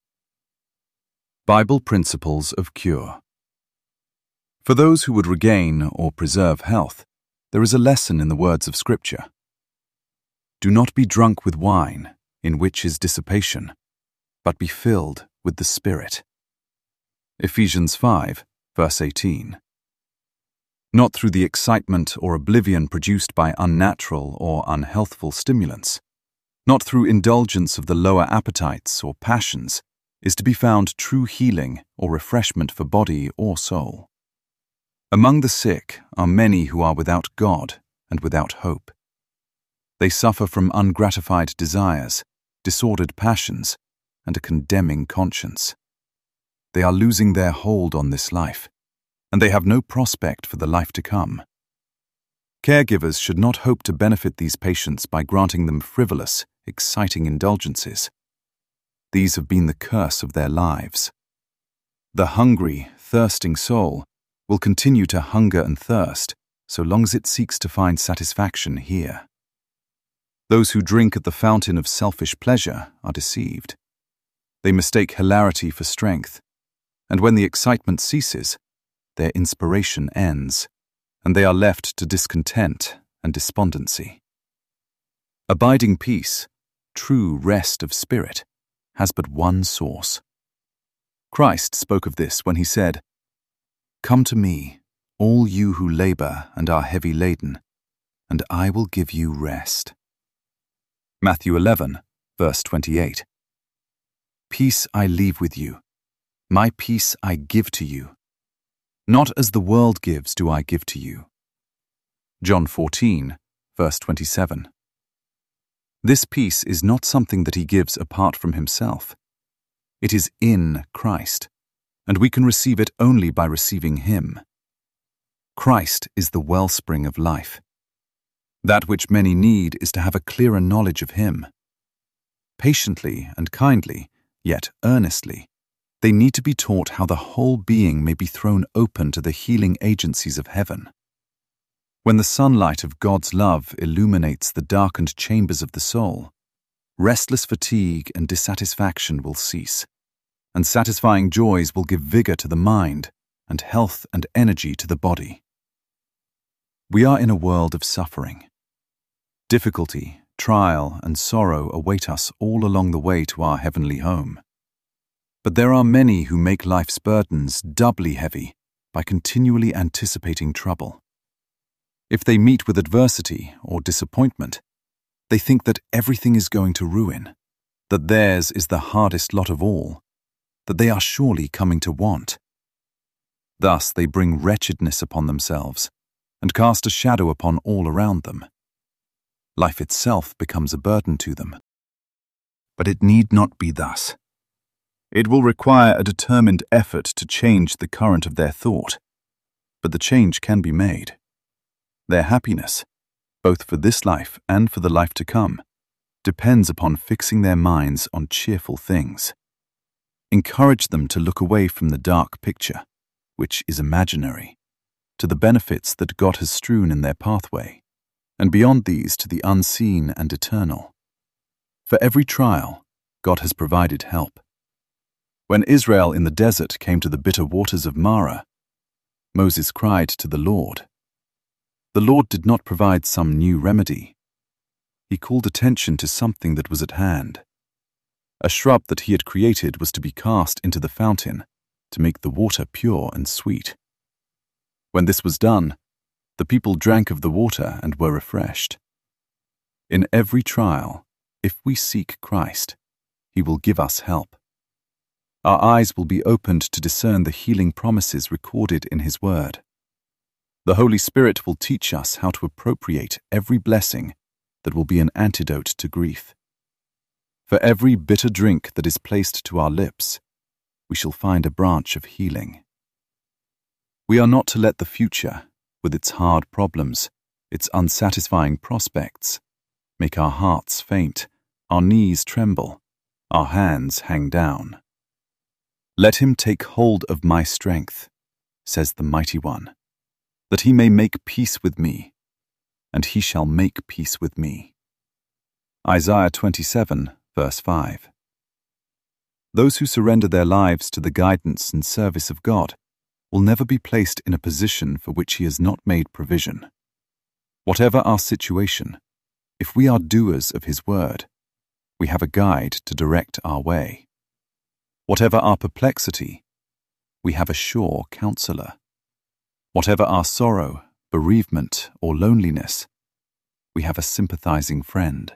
Bible Principles of Cure. For those who would regain or preserve health, there is a lesson in the words of Scripture. Do not be drunk with wine, in which is dissipation, but be filled with the Spirit. Ephesians five, verse eighteen. Not through the excitement or oblivion produced by unnatural or unhealthful stimulants, not through indulgence of the lower appetites or passions, is to be found true healing or refreshment for body or soul. Among the sick are many who are without God and without hope. They suffer from ungratified desires, disordered passions, and a condemning conscience. They are losing their hold on this life, and they have no prospect for the life to come. Caregivers should not hope to benefit these patients by granting them frivolous, exciting indulgences. These have been the curse of their lives. The hungry, thirsting soul will continue to hunger and thirst so long as it seeks to find satisfaction here. Those who drink at the fountain of selfish pleasure are deceived. They mistake hilarity for strength, and when the excitement ceases, their inspiration ends, and they are left to discontent and despondency. Abiding peace, true rest of spirit has but one source. Christ spoke of this when he said, "Come to me, all you who labor and are heavy laden, and I will give you rest." Matthew eleven, verse twenty-eight. "Peace I leave with you, my peace I give to you. Not as the world gives do I give to you." John fourteen, verse twenty-seven. This peace is not something that he gives apart from himself. It is in Christ, and we can receive it only by receiving him. Christ is the wellspring of life. That which many need is to have a clearer knowledge of him. Patiently and kindly, yet earnestly, they need to be taught how the whole being may be thrown open to the healing agencies of heaven. When the sunlight of God's love illuminates the darkened chambers of the soul, restless fatigue and dissatisfaction will cease, and satisfying joys will give vigor to the mind and health and energy to the body. We are in a world of suffering. Difficulty, trial, and sorrow await us all along the way to our heavenly home. But there are many who make life's burdens doubly heavy by continually anticipating trouble. If they meet with adversity or disappointment, they think that everything is going to ruin, that theirs is the hardest lot of all, that they are surely coming to want. Thus they bring wretchedness upon themselves and cast a shadow upon all around them. Life itself becomes a burden to them. But it need not be thus. It will require a determined effort to change the current of their thought, but the change can be made. Their happiness, both for this life and for the life to come, depends upon fixing their minds on cheerful things. Encourage them to look away from the dark picture, which is imaginary, to the benefits that God has strewn in their pathway, and beyond these to the unseen and eternal. For every trial, God has provided help. When Israel in the desert came to the bitter waters of Marah, Moses cried to the Lord. The Lord did not provide some new remedy. He called attention to something that was at hand. A shrub that he had created was to be cast into the fountain to make the water pure and sweet. When this was done, the people drank of the water and were refreshed. In every trial, if we seek Christ, he will give us help. Our eyes will be opened to discern the healing promises recorded in his word. The Holy Spirit will teach us how to appropriate every blessing that will be an antidote to grief. For every bitter drink that is placed to our lips, we shall find a branch of healing. We are not to let the future, with its hard problems, its unsatisfying prospects, make our hearts faint, our knees tremble, our hands hang down. Let him take hold of my strength, says the Mighty One, that he may make peace with me, and he shall make peace with me. Isaiah twenty-seven, verse five. Those who surrender their lives to the guidance and service of God will never be placed in a position for which he has not made provision. Whatever our situation, if we are doers of his word, we have a guide to direct our way. Whatever our perplexity, we have a sure counselor. Whatever our sorrow, bereavement, or loneliness, we have a sympathizing friend.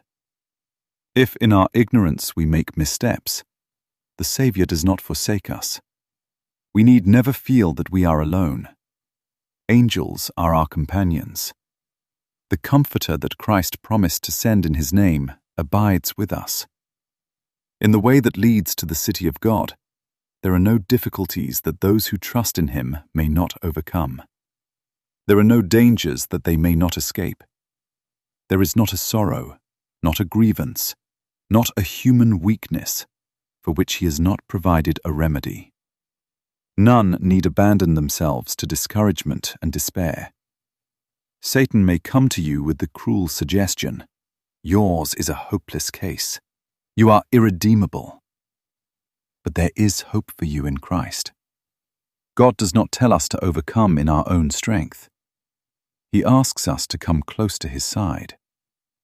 If in our ignorance we make missteps, the Savior does not forsake us. We need never feel that we are alone. Angels are our companions. The Comforter that Christ promised to send in his name abides with us. In the way that leads to the city of God, there are no difficulties that those who trust in him may not overcome. There are no dangers that they may not escape. There is not a sorrow, not a grievance, not a human weakness, for which he has not provided a remedy. None need abandon themselves to discouragement and despair. Satan may come to you with the cruel suggestion, yours is a hopeless case. You are irredeemable. But there is hope for you in Christ. God does not tell us to overcome in our own strength. He asks us to come close to his side.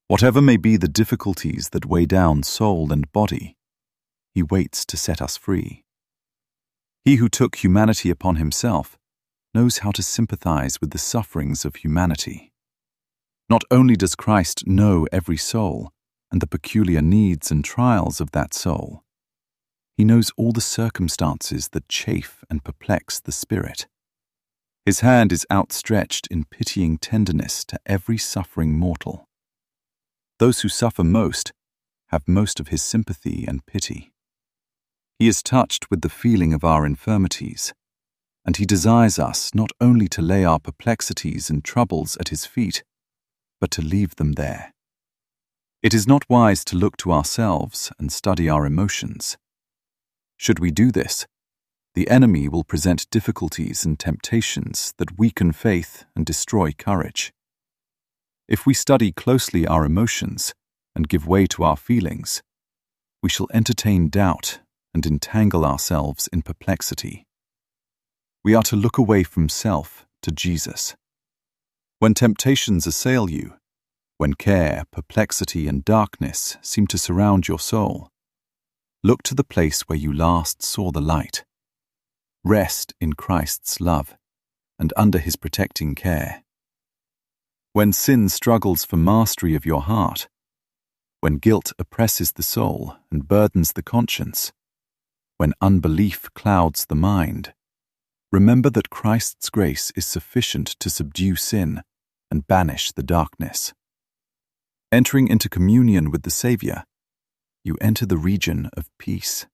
Whatever may be the difficulties that weigh down soul and body, he waits to set us free. He who took humanity upon himself knows how to sympathize with the sufferings of humanity. Not only does Christ know every soul and the peculiar needs and trials of that soul, he knows all the circumstances that chafe and perplex the spirit. His hand is outstretched in pitying tenderness to every suffering mortal. Those who suffer most have most of his sympathy and pity. He is touched with the feeling of our infirmities, and he desires us not only to lay our perplexities and troubles at his feet, but to leave them there. It is not wise to look to ourselves and study our emotions. Should we do this, the enemy will present difficulties and temptations that weaken faith and destroy courage. If we study closely our emotions and give way to our feelings, we shall entertain doubt and entangle ourselves in perplexity. We are to look away from self to Jesus. When temptations assail you, when care, perplexity, and darkness seem to surround your soul, look to the place where you last saw the light. Rest in Christ's love and under his protecting care. When sin struggles for mastery of your heart, when guilt oppresses the soul and burdens the conscience, when unbelief clouds the mind, remember that Christ's grace is sufficient to subdue sin and banish the darkness. Entering into communion with the Savior, you enter the region of peace.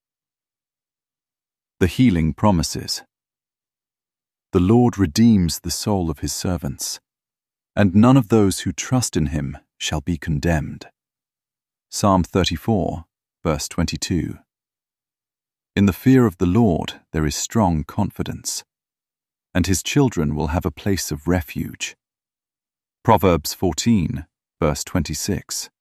The healing promises. The Lord redeems the soul of his servants, and none of those who trust in him shall be condemned. Psalm thirty-four, verse twenty-two. In the fear of the Lord there is strong confidence, and his children will have a place of refuge. Proverbs fourteen, verse twenty-six.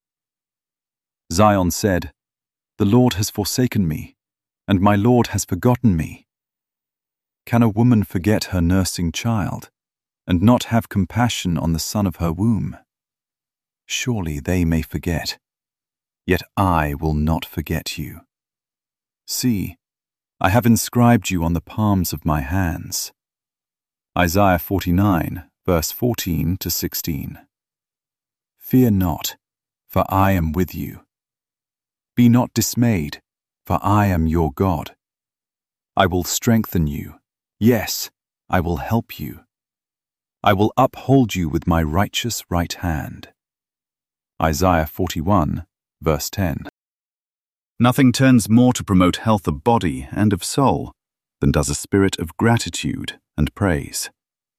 Zion said, "The Lord has forsaken me, and my Lord has forgotten me." Can a woman forget her nursing child, and not have compassion on the son of her womb? Surely they may forget, yet I will not forget you. See, I have inscribed you on the palms of my hands. Isaiah forty-nine, verse fourteen to sixteen. Fear not, for I am with you. Be not dismayed, for I am your God. I will strengthen you. Yes, I will help you. I will uphold you with my righteous right hand. Isaiah forty-one, verse ten. Nothing turns more to promote health of body and of soul than does a spirit of gratitude and praise.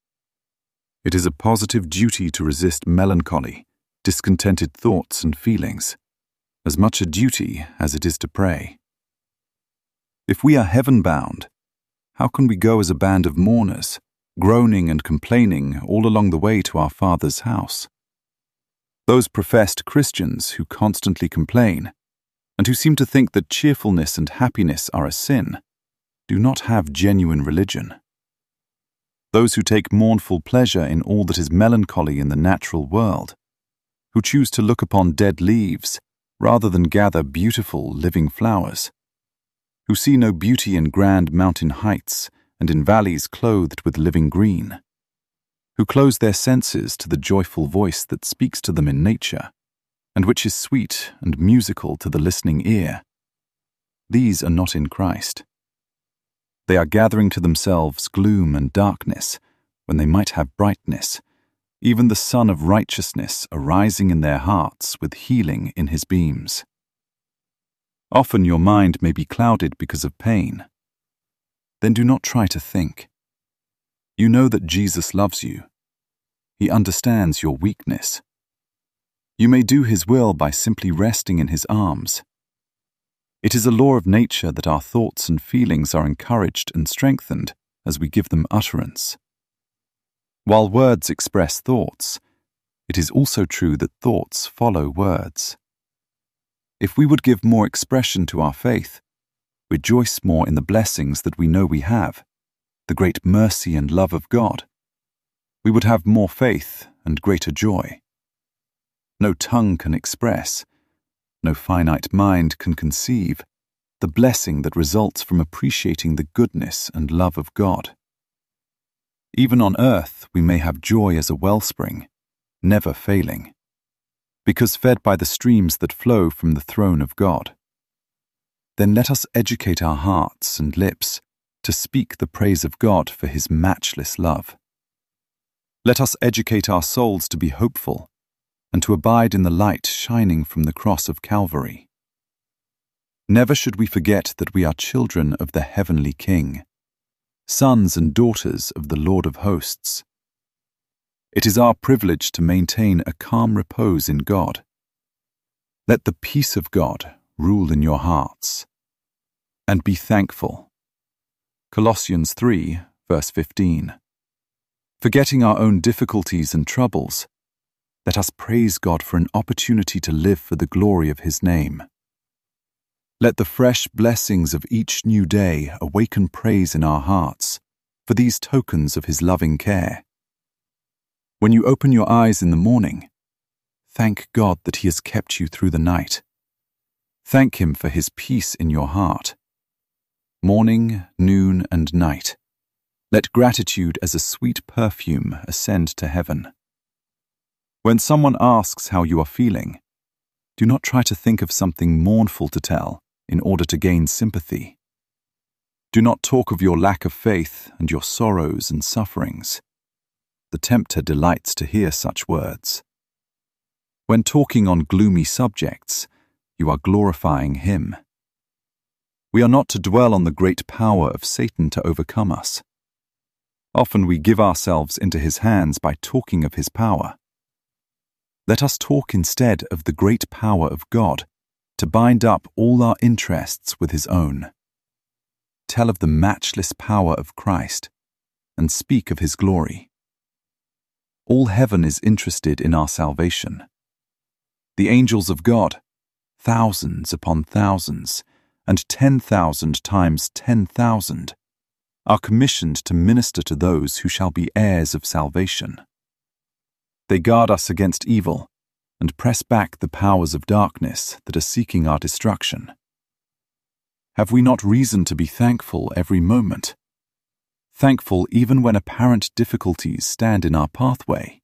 It is a positive duty to resist melancholy, discontented thoughts and feelings, as much a duty as it is to pray. If we are heaven-bound, how can we go as a band of mourners, groaning and complaining all along the way to our Father's house? Those professed Christians who constantly complain, and who seem to think that cheerfulness and happiness are a sin, do not have genuine religion. Those who take mournful pleasure in all that is melancholy in the natural world, who choose to look upon dead leaves rather than gather beautiful living flowers, who see no beauty in grand mountain heights and in valleys clothed with living green, who close their senses to the joyful voice that speaks to them in nature, and which is sweet and musical to the listening ear, these are not in Christ. They are gathering to themselves gloom and darkness when they might have brightness, even the Sun of Righteousness arising in their hearts with healing in his beams. Often your mind may be clouded because of pain. Then do not try to think. You know that Jesus loves you. He understands your weakness. You may do his will by simply resting in his arms. It is a law of nature that our thoughts and feelings are encouraged and strengthened as we give them utterance. While words express thoughts, it is also true that thoughts follow words. If we would give more expression to our faith, rejoice more in the blessings that we know we have, the great mercy and love of God, we would have more faith and greater joy. No tongue can express, no finite mind can conceive the blessing that results from appreciating the goodness and love of God. Even on earth we may have joy as a wellspring, never failing, because fed by the streams that flow from the throne of God. Then let us educate our hearts and lips to speak the praise of God for His matchless love. Let us educate our souls to be hopeful and to abide in the light shining from the cross of Calvary. Never should we forget that we are children of the heavenly King, sons and daughters of the Lord of hosts. It is our privilege to maintain a calm repose in God. Let the peace of God rule in your hearts, and be thankful. Colossians three, verse fifteen. Forgetting our own difficulties and troubles, let us praise God for an opportunity to live for the glory of His name. Let the fresh blessings of each new day awaken praise in our hearts for these tokens of His loving care. When you open your eyes in the morning, thank God that He has kept you through the night. Thank Him for His peace in your heart. Morning, noon, and night, let gratitude as a sweet perfume ascend to heaven. When someone asks how you are feeling, do not try to think of something mournful to tell in order to gain sympathy. Do not talk of your lack of faith and your sorrows and sufferings. The tempter delights to hear such words. When talking on gloomy subjects, you are glorifying Him. We are not to dwell on the great power of Satan to overcome us. Often we give ourselves into his hands by talking of his power. Let us talk instead of the great power of God to bind up all our interests with His own. Tell of the matchless power of Christ and speak of His glory. All heaven is interested in our salvation. The angels of God, thousands upon thousands, and ten thousand times ten thousand, are commissioned to minister to those who shall be heirs of salvation. They guard us against evil and press back the powers of darkness that are seeking our destruction. Have we not reason to be thankful every moment? Thankful even when apparent difficulties stand in our pathway?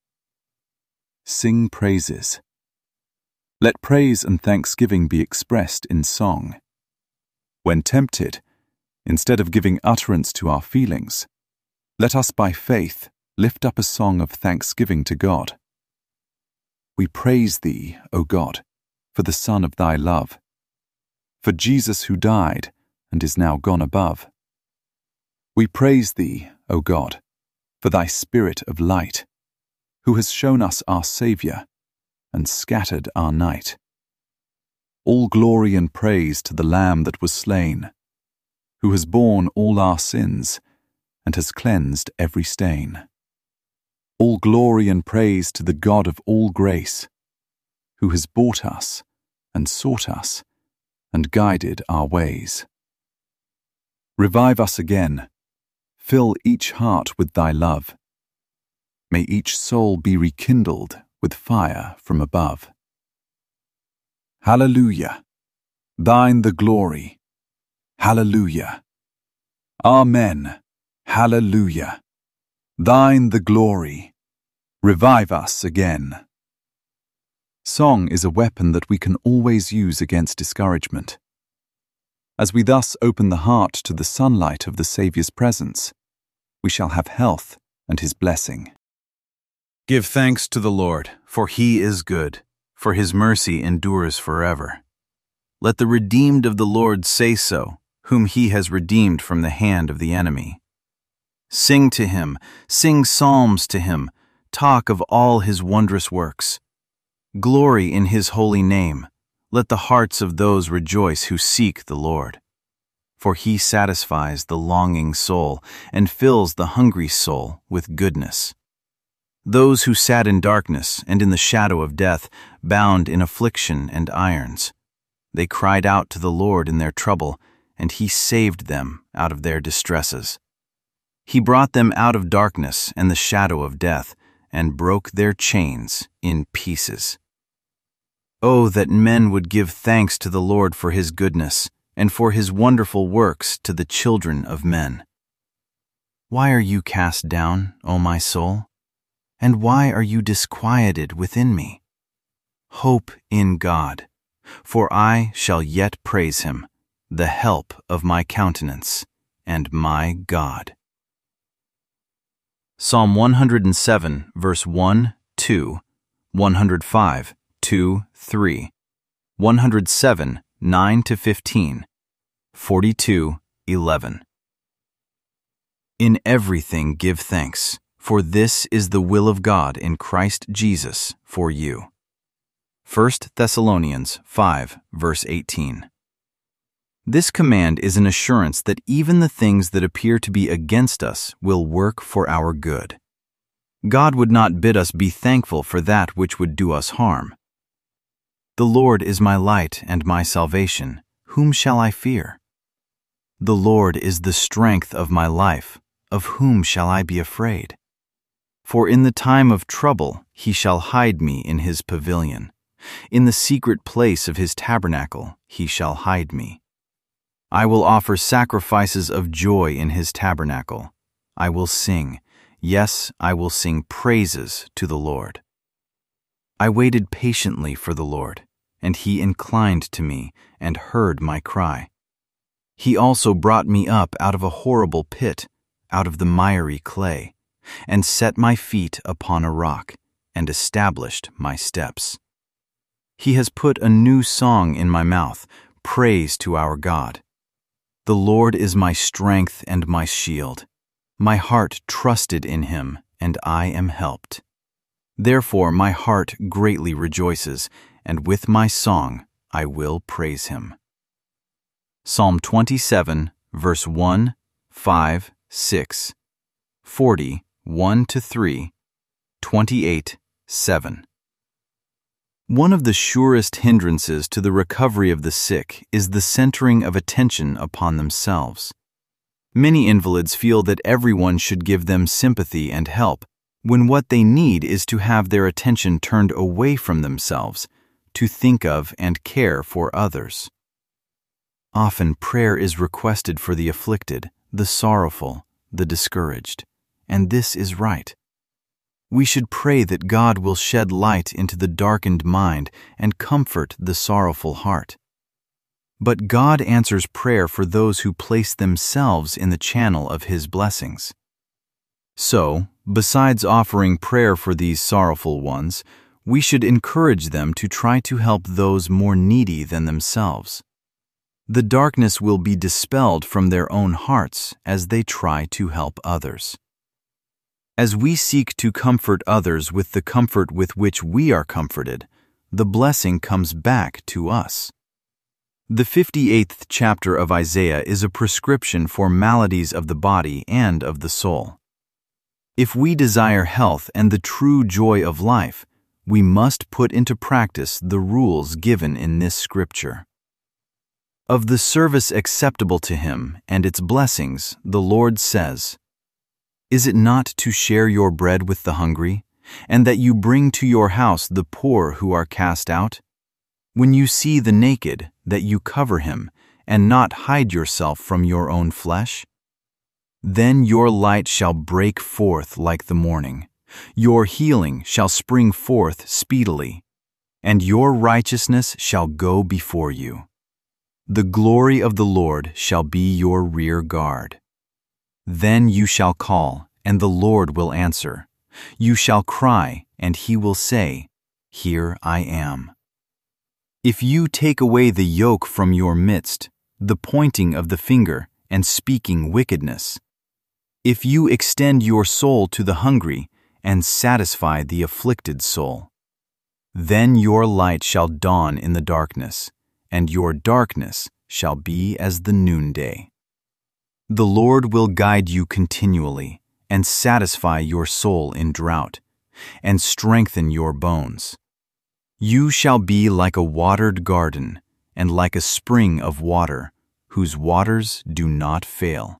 Sing praises. Let praise and thanksgiving be expressed in song. When tempted, instead of giving utterance to our feelings, let us by faith lift up a song of thanksgiving to God. We praise Thee, O God, for the Son of Thy love, for Jesus who died and is now gone above. We praise Thee, O God, for Thy Spirit of light, who has shown us our Saviour and scattered our night. All glory and praise to the Lamb that was slain, who has borne all our sins and has cleansed every stain. All glory and praise to the God of all grace, who has bought us and sought us and guided our ways. Revive us again, fill each heart with Thy love. May each soul be rekindled with fire from above. Hallelujah! Thine the glory. Hallelujah! Amen. Hallelujah! Thine the glory. Revive us again. Song is a weapon that we can always use against discouragement. As we thus open the heart to the sunlight of the Saviour's presence, we shall have health and His blessing. Give thanks to the Lord, for He is good, for His mercy endures forever. Let the redeemed of the Lord say so, whom He has redeemed from the hand of the enemy. Sing to Him, sing psalms to Him, talk of all His wondrous works. Glory in His holy name. Let the hearts of those rejoice who seek the Lord. For He satisfies the longing soul and fills the hungry soul with goodness. Those who sat in darkness and in the shadow of death, bound in affliction and irons, they cried out to the Lord in their trouble, and He saved them out of their distresses. He brought them out of darkness and the shadow of death, and broke their chains in pieces. Oh, that men would give thanks to the Lord for his goodness, and for his wonderful works to the children of men. Why are you cast down, O my soul? And why are you disquieted within me? Hope in God, for I shall yet praise him, the help of my countenance and my God. Psalm one hundred seven, verse one, two, one hundred five, two, three, one hundred seven, nine to fifteen, forty-two, eleven. In everything give thanks, for this is the will of God in Christ Jesus for you. First Thessalonians five, verse eighteen. This command is an assurance that even the things that appear to be against us will work for our good. God would not bid us be thankful for that which would do us harm. The Lord is my light and my salvation. Whom shall I fear? The Lord is the strength of my life. Of whom shall I be afraid? For in the time of trouble he shall hide me in his pavilion. In the secret place of his tabernacle he shall hide me. I will offer sacrifices of joy in his tabernacle. I will sing, yes, I will sing praises to the Lord. I waited patiently for the Lord, and he inclined to me and heard my cry. He also brought me up out of a horrible pit, out of the miry clay, and set my feet upon a rock, and established my steps. He has put a new song in my mouth, praise to our God. The Lord is my strength and my shield. My heart trusted in him, and I am helped. Therefore my heart greatly rejoices, and with my song I will praise him. Psalm twenty-seven, verse one, five, six, forty, one to three, twenty-eight, seven. One of the surest hindrances to the recovery of the sick is the centering of attention upon themselves. Many invalids feel that everyone should give them sympathy and help, when what they need is to have their attention turned away from themselves, to think of and care for others. Often prayer is requested for the afflicted, the sorrowful, the discouraged, and this is right. We should pray that God will shed light into the darkened mind and comfort the sorrowful heart. But God answers prayer for those who place themselves in the channel of his blessings. So, besides offering prayer for these sorrowful ones, we should encourage them to try to help those more needy than themselves. The darkness will be dispelled from their own hearts as they try to help others. As we seek to comfort others with the comfort with which we are comforted, the blessing comes back to us. The fifty-eighth chapter of Isaiah is a prescription for maladies of the body and of the soul. If we desire health and the true joy of life, we must put into practice the rules given in this scripture. Of the service acceptable to him and its blessings, the Lord says, "Is it not to share your bread with the hungry, and that you bring to your house the poor who are cast out? When you see the naked, that you cover him, and not hide yourself from your own flesh? Then your light shall break forth like the morning, your healing shall spring forth speedily, and your righteousness shall go before you. The glory of the Lord shall be your rear guard. Then you shall call, and the Lord will answer. You shall cry, and he will say, Here I am. If you take away the yoke from your midst, the pointing of the finger, and speaking wickedness, if you extend your soul to the hungry, and satisfy the afflicted soul, then your light shall dawn in the darkness, and your darkness shall be as the noonday. The Lord will guide you continually, and satisfy your soul in drought, and strengthen your bones. You shall be like a watered garden, and like a spring of water, whose waters do not fail.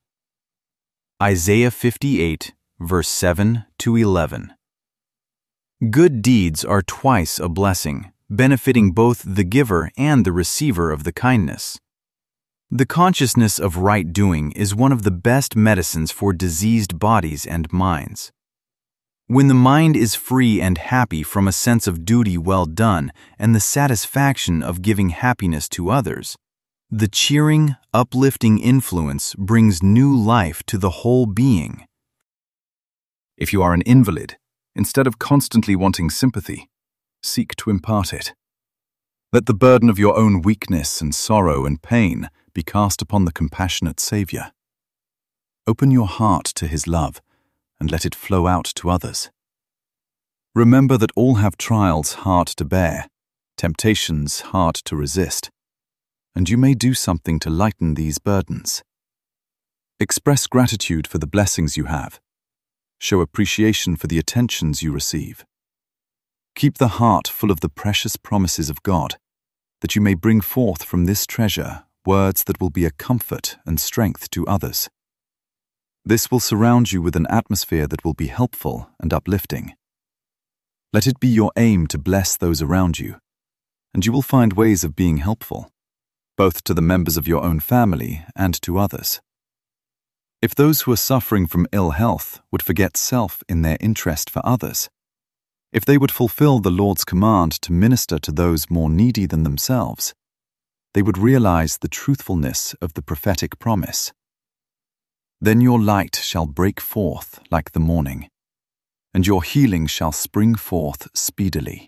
Isaiah fifty-eight, verse seven to eleven. Good deeds are twice a blessing, benefiting both the giver and the receiver of the kindness. The consciousness of right doing is one of the best medicines for diseased bodies and minds. When the mind is free and happy from a sense of duty well done and the satisfaction of giving happiness to others, the cheering, uplifting influence brings new life to the whole being. If you are an invalid, instead of constantly wanting sympathy, seek to impart it. Let the burden of your own weakness and sorrow and pain be cast upon the compassionate Saviour. Open your heart to His love and let it flow out to others. Remember that all have trials hard to bear, temptations hard to resist, and you may do something to lighten these burdens. Express gratitude for the blessings you have. Show appreciation for the attentions you receive. Keep the heart full of the precious promises of God, that you may bring forth from this treasure words that will be a comfort and strength to others. This will surround you with an atmosphere that will be helpful and uplifting. Let it be your aim to bless those around you, and you will find ways of being helpful, both to the members of your own family and to others. If those who are suffering from ill health would forget self in their interest for others, if they would fulfill the Lord's command to minister to those more needy than themselves, they would realize the truthfulness of the prophetic promise. Then your light shall break forth like the morning, and your healing shall spring forth speedily.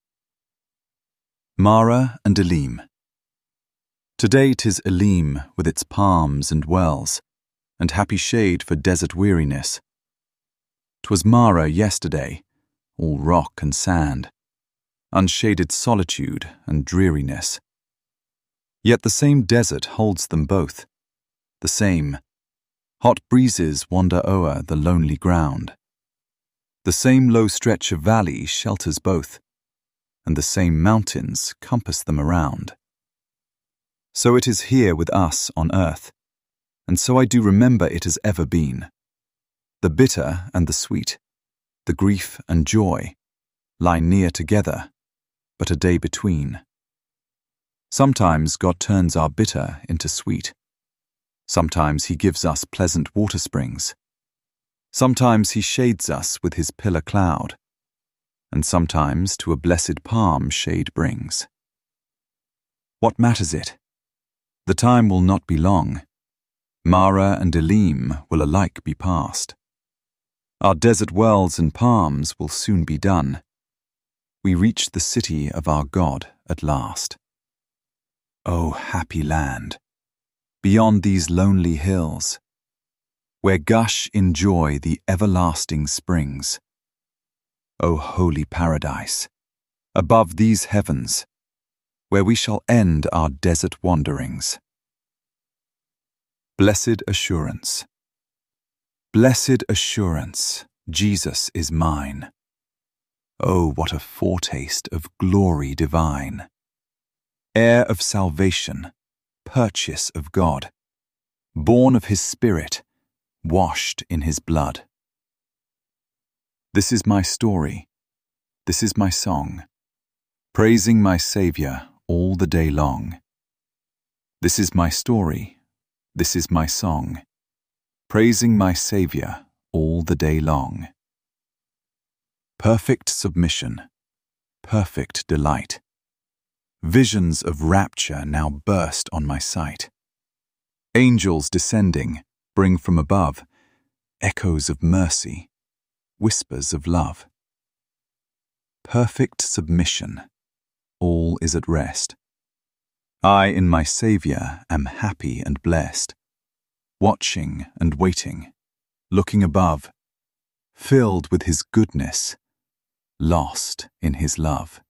Marah and Elim. Today 'tis Elim with its palms and wells, and happy shade for desert weariness. 'Twas Marah yesterday, all rock and sand, unshaded solitude and dreariness. Yet the same desert holds them both, the same hot breezes wander o'er the lonely ground. The same low stretch of valley shelters both, and the same mountains compass them around. So it is here with us on earth, and so I do remember it has ever been. The bitter and the sweet, the grief and joy, lie near together, but a day between. Sometimes God turns our bitter into sweet. Sometimes He gives us pleasant water springs. Sometimes He shades us with His pillar cloud, and sometimes to a blessed palm shade brings. What matters it? The time will not be long. Marah and Elim will alike be past. Our desert wells and palms will soon be done. We reach the city of our God at last. O happy land, beyond these lonely hills, where gush in joy the everlasting springs. O holy paradise, above these heavens, where we shall end our desert wanderings. Blessed assurance. Blessed assurance, Jesus is mine. Oh, what a foretaste of glory divine! Heir of salvation, purchase of God, born of His Spirit, washed in His blood. This is my story, this is my song, praising my Saviour all the day long. This is my story, this is my song, praising my Saviour all the day long. Perfect submission, perfect delight. Visions of rapture now burst on my sight. Angels descending bring from above echoes of mercy, whispers of love. Perfect submission, all is at rest. I in my Saviour am happy and blessed, watching and waiting, looking above, filled with His goodness, lost in His love.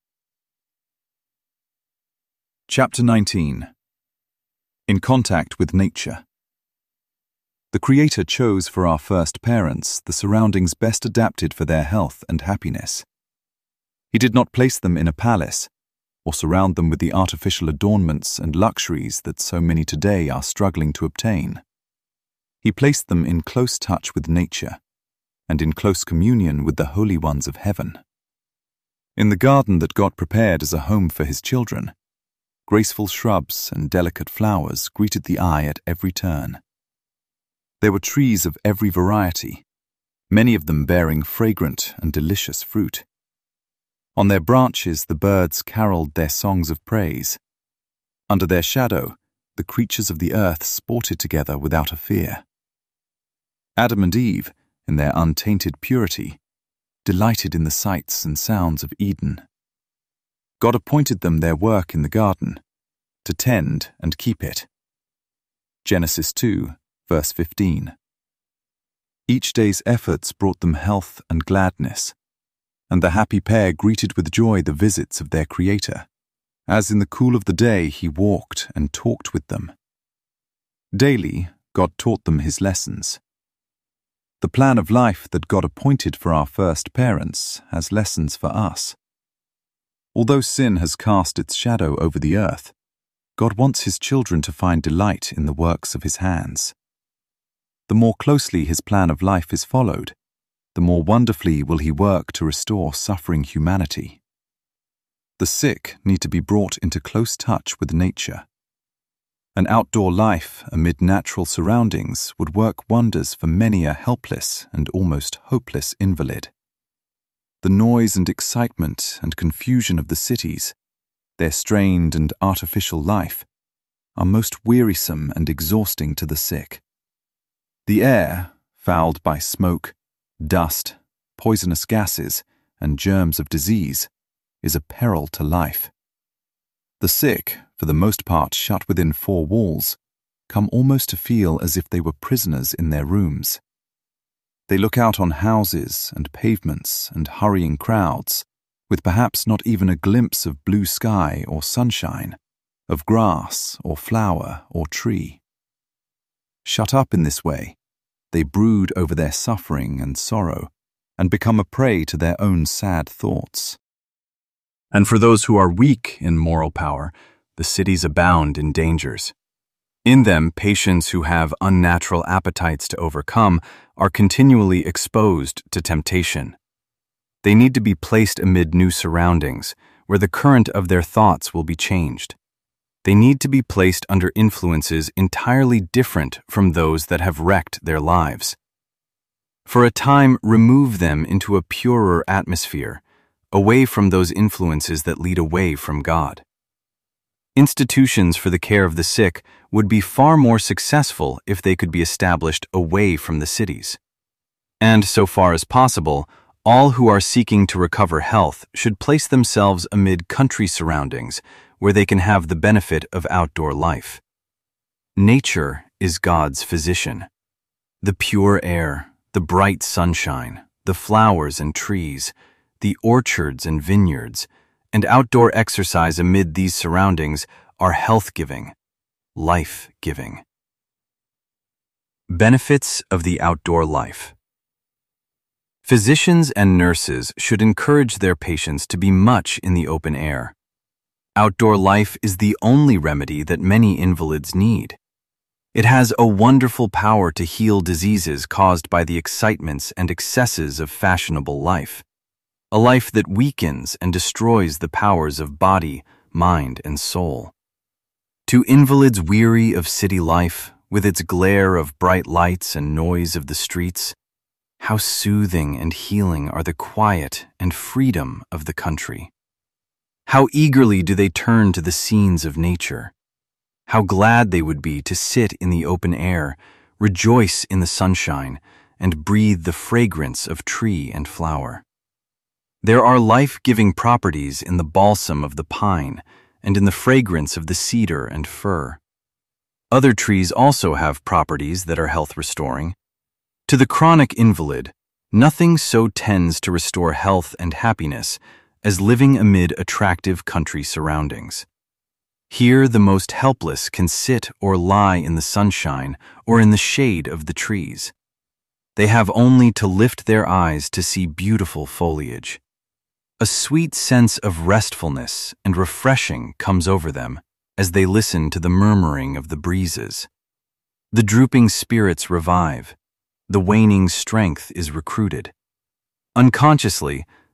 Chapter nineteen. In contact with nature. The Creator chose for our first parents the surroundings best adapted for their health and happiness. He did not place them in a palace, or surround them with the artificial adornments and luxuries that so many today are struggling to obtain. He placed them in close touch with nature, and in close communion with the holy ones of heaven. In the garden that God prepared as a home for his children, graceful shrubs and delicate flowers greeted the eye at every turn. There were trees of every variety, many of them bearing fragrant and delicious fruit. On their branches the birds caroled their songs of praise. Under their shadow, the creatures of the earth sported together without a fear. Adam and Eve, in their untainted purity, delighted in the sights and sounds of Eden. God appointed them their work in the garden, to tend and keep it. Genesis two, verse fifteen. Each day's efforts brought them health and gladness, and the happy pair greeted with joy the visits of their Creator, as in the cool of the day he walked and talked with them. Daily, God taught them his lessons. The plan of life that God appointed for our first parents has lessons for us. Although sin has cast its shadow over the earth, God wants his children to find delight in the works of his hands. The more closely his plan of life is followed, the more wonderfully will he work to restore suffering humanity. The sick need to be brought into close touch with nature. An outdoor life amid natural surroundings would work wonders for many a helpless and almost hopeless invalid. The noise and excitement and confusion of the cities, their strained and artificial life, are most wearisome and exhausting to the sick. The air, fouled by smoke, dust, poisonous gases, and germs of disease, is a peril to life. The sick, for the most part shut within four walls, come almost to feel as if they were prisoners in their rooms. They look out on houses and pavements and hurrying crowds, with perhaps not even a glimpse of blue sky or sunshine, of grass or flower or tree. Shut up in this way, they brood over their suffering and sorrow, and become a prey to their own sad thoughts. And for those who are weak in moral power, the cities abound in dangers. In them, patients who have unnatural appetites to overcome are continually exposed to temptation. They need to be placed amid new surroundings, where the current of their thoughts will be changed. They need to be placed under influences entirely different from those that have wrecked their lives. For a time, remove them into a purer atmosphere, away from those influences that lead away from God. Institutions for the care of the sick would be far more successful if they could be established away from the cities. And so far as possible, all who are seeking to recover health should place themselves amid country surroundings where they can have the benefit of outdoor life. Nature is God's physician. The pure air, the bright sunshine, the flowers and trees, the orchards and vineyards, and outdoor exercise amid these surroundings are health-giving, life-giving. Benefits of the outdoor life. Physicians and nurses should encourage their patients to be much in the open air. Outdoor life is the only remedy that many invalids need. It has a wonderful power to heal diseases caused by the excitements and excesses of fashionable life. A life that weakens and destroys the powers of body, mind, and soul. To invalids weary of city life, with its glare of bright lights and noise of the streets, how soothing and healing are the quiet and freedom of the country. How eagerly do they turn to the scenes of nature. How glad they would be to sit in the open air, rejoice in the sunshine, and breathe the fragrance of tree and flower. There are life-giving properties in the balsam of the pine and in the fragrance of the cedar and fir. Other trees also have properties that are health-restoring. To the chronic invalid, nothing so tends to restore health and happiness as living amid attractive country surroundings. Here the most helpless can sit or lie in the sunshine or in the shade of the trees. They have only to lift their eyes to see beautiful foliage. A sweet sense of restfulness and refreshing comes over them as they listen to the murmuring of the breezes. The drooping spirits revive. The waning strength is recruited. Unconsciously,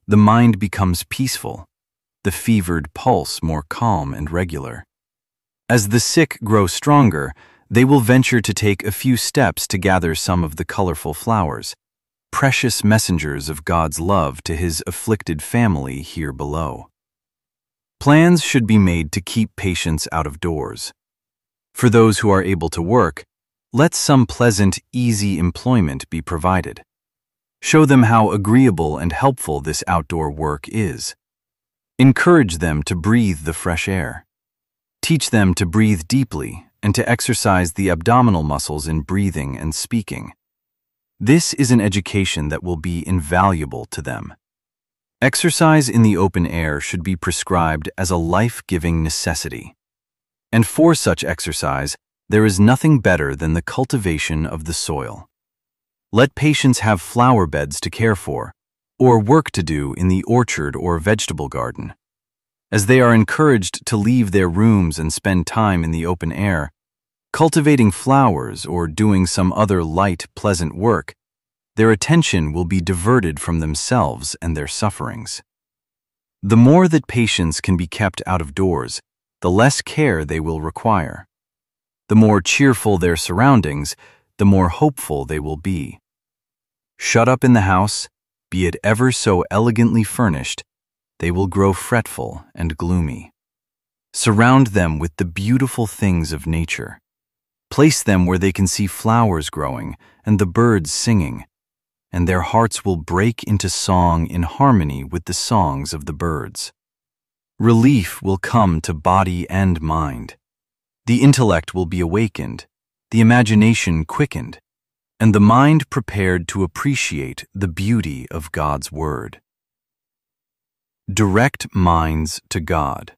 The mind becomes peaceful, the fevered pulse more calm and regular. As the sick grow stronger, they will venture to take a few steps to gather some of the colorful flowers, precious messengers of God's love to His afflicted family here below. Plans should be made to keep patients out of doors. For those who are able to work, let some pleasant, easy employment be provided. Show them how agreeable and helpful this outdoor work is. Encourage them to breathe the fresh air. Teach them to breathe deeply and to exercise the abdominal muscles in breathing and speaking. This is an education that will be invaluable to them. Exercise in the open air should be prescribed as a life-giving necessity. And for such exercise, there is nothing better than the cultivation of the soil. Let patients have flower beds to care for, or work to do in the orchard or vegetable garden. As they are encouraged to leave their rooms and spend time in the open air, cultivating flowers or doing some other light, pleasant work, their attention will be diverted from themselves and their sufferings. The more that patients can be kept out of doors, the less care they will require. The more cheerful their surroundings, the more hopeful they will be. Shut up in the house, be it ever so elegantly furnished, they will grow fretful and gloomy. Surround them with the beautiful things of nature. Place them where they can see flowers growing and the birds singing, and their hearts will break into song in harmony with the songs of the birds. Relief will come to body and mind. The intellect will be awakened, the imagination quickened, and the mind prepared to appreciate the beauty of God's Word. Direct minds to God.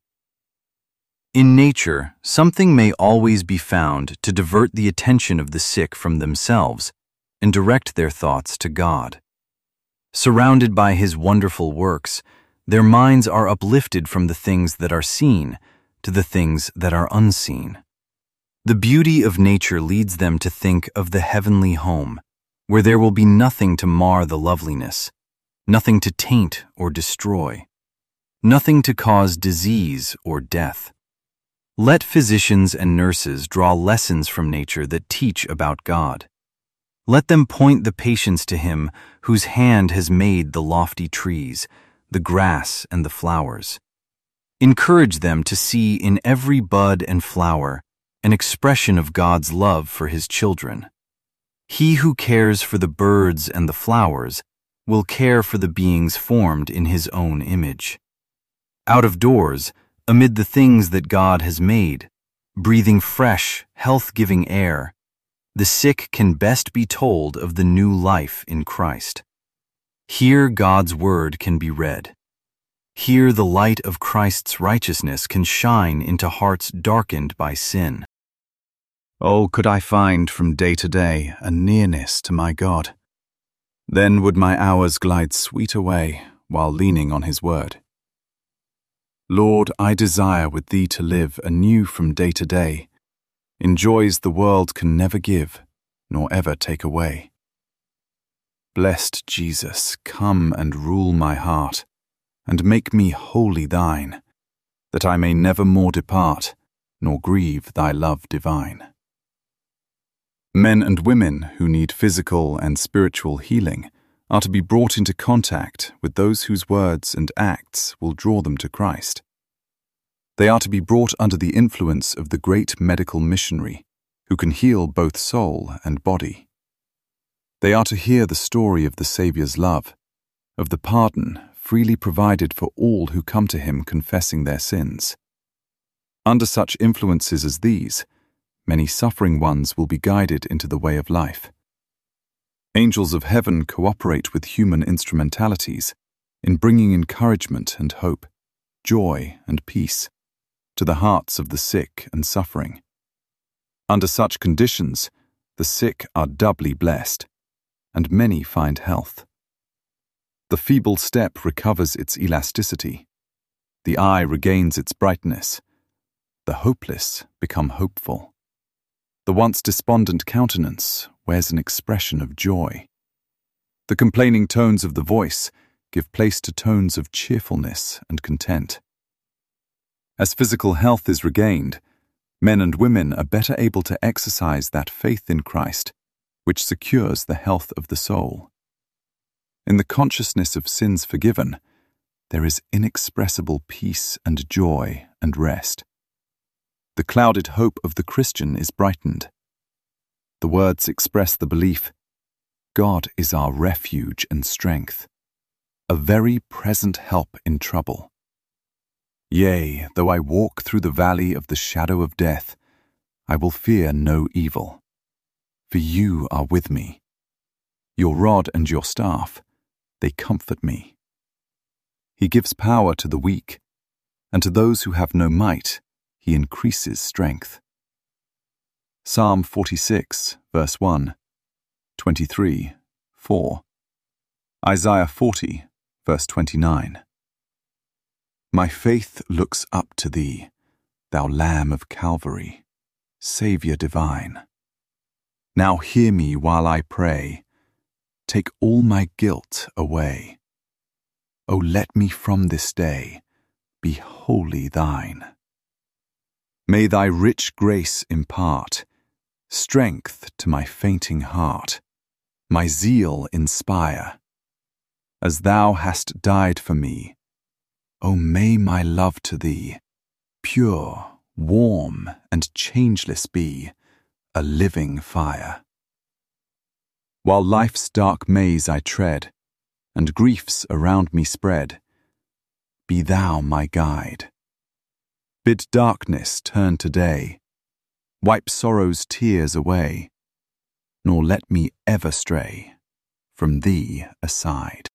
In nature, something may always be found to divert the attention of the sick from themselves and direct their thoughts to God. Surrounded by His wonderful works, their minds are uplifted from the things that are seen to the things that are unseen. The beauty of nature leads them to think of the heavenly home, where there will be nothing to mar the loveliness, nothing to taint or destroy, nothing to cause disease or death. Let physicians and nurses draw lessons from nature that teach about God. Let them point the patients to Him whose hand has made the lofty trees, the grass and the flowers. Encourage them to see in every bud and flower an expression of God's love for His children. He who cares for the birds and the flowers will care for the beings formed in His own image. Out of doors, amid the things that God has made, breathing fresh, health-giving air, the sick can best be told of the new life in Christ. Here God's Word can be read. Here the light of Christ's righteousness can shine into hearts darkened by sin. Oh, could I find from day to day a nearness to my God. Then would my hours glide sweet away while leaning on His Word. Lord, I desire with Thee to live anew from day to day, in joys the world can never give, nor ever take away. Blessed Jesus, come and rule my heart, and make me wholly Thine, that I may never more depart, nor grieve Thy love divine. Men and women who need physical and spiritual healing are to be brought into contact with those whose words and acts will draw them to Christ. They are to be brought under the influence of the great medical missionary who can heal both soul and body. They are to hear the story of the Saviour's love, of the pardon freely provided for all who come to Him confessing their sins. Under such influences as these, many suffering ones will be guided into the way of life. Angels of heaven cooperate with human instrumentalities in bringing encouragement and hope, joy and peace to the hearts of the sick and suffering. Under such conditions, the sick are doubly blessed, and many find health. The feeble step recovers its elasticity, the eye regains its brightness, the hopeless become hopeful. The once despondent countenance wears an expression of joy. The complaining tones of the voice give place to tones of cheerfulness and content. As physical health is regained, men and women are better able to exercise that faith in Christ which secures the health of the soul. In the consciousness of sins forgiven, there is inexpressible peace and joy and rest. The clouded hope of the Christian is brightened. The words express the belief, God is our refuge and strength, a very present help in trouble. Yea, though I walk through the valley of the shadow of death, I will fear no evil, for you are with me. Your rod and your staff, they comfort me. He gives power to the weak, and to those who have no might, he increases strength. Psalm forty-six, verse one, twenty-three, four. Isaiah forty, verse twenty-nine. My faith looks up to thee, thou Lamb of Calvary, Saviour divine. Now hear me while I pray, take all my guilt away. O let me from this day be wholly thine. May thy rich grace impart strength to my fainting heart, my zeal inspire. As thou hast died for me, O may my love to thee, pure, warm, and changeless be, a living fire. While life's dark maze I tread, and griefs around me spread, be thou my guide. Bid darkness turn to day, wipe sorrow's tears away, nor let me ever stray from thee aside.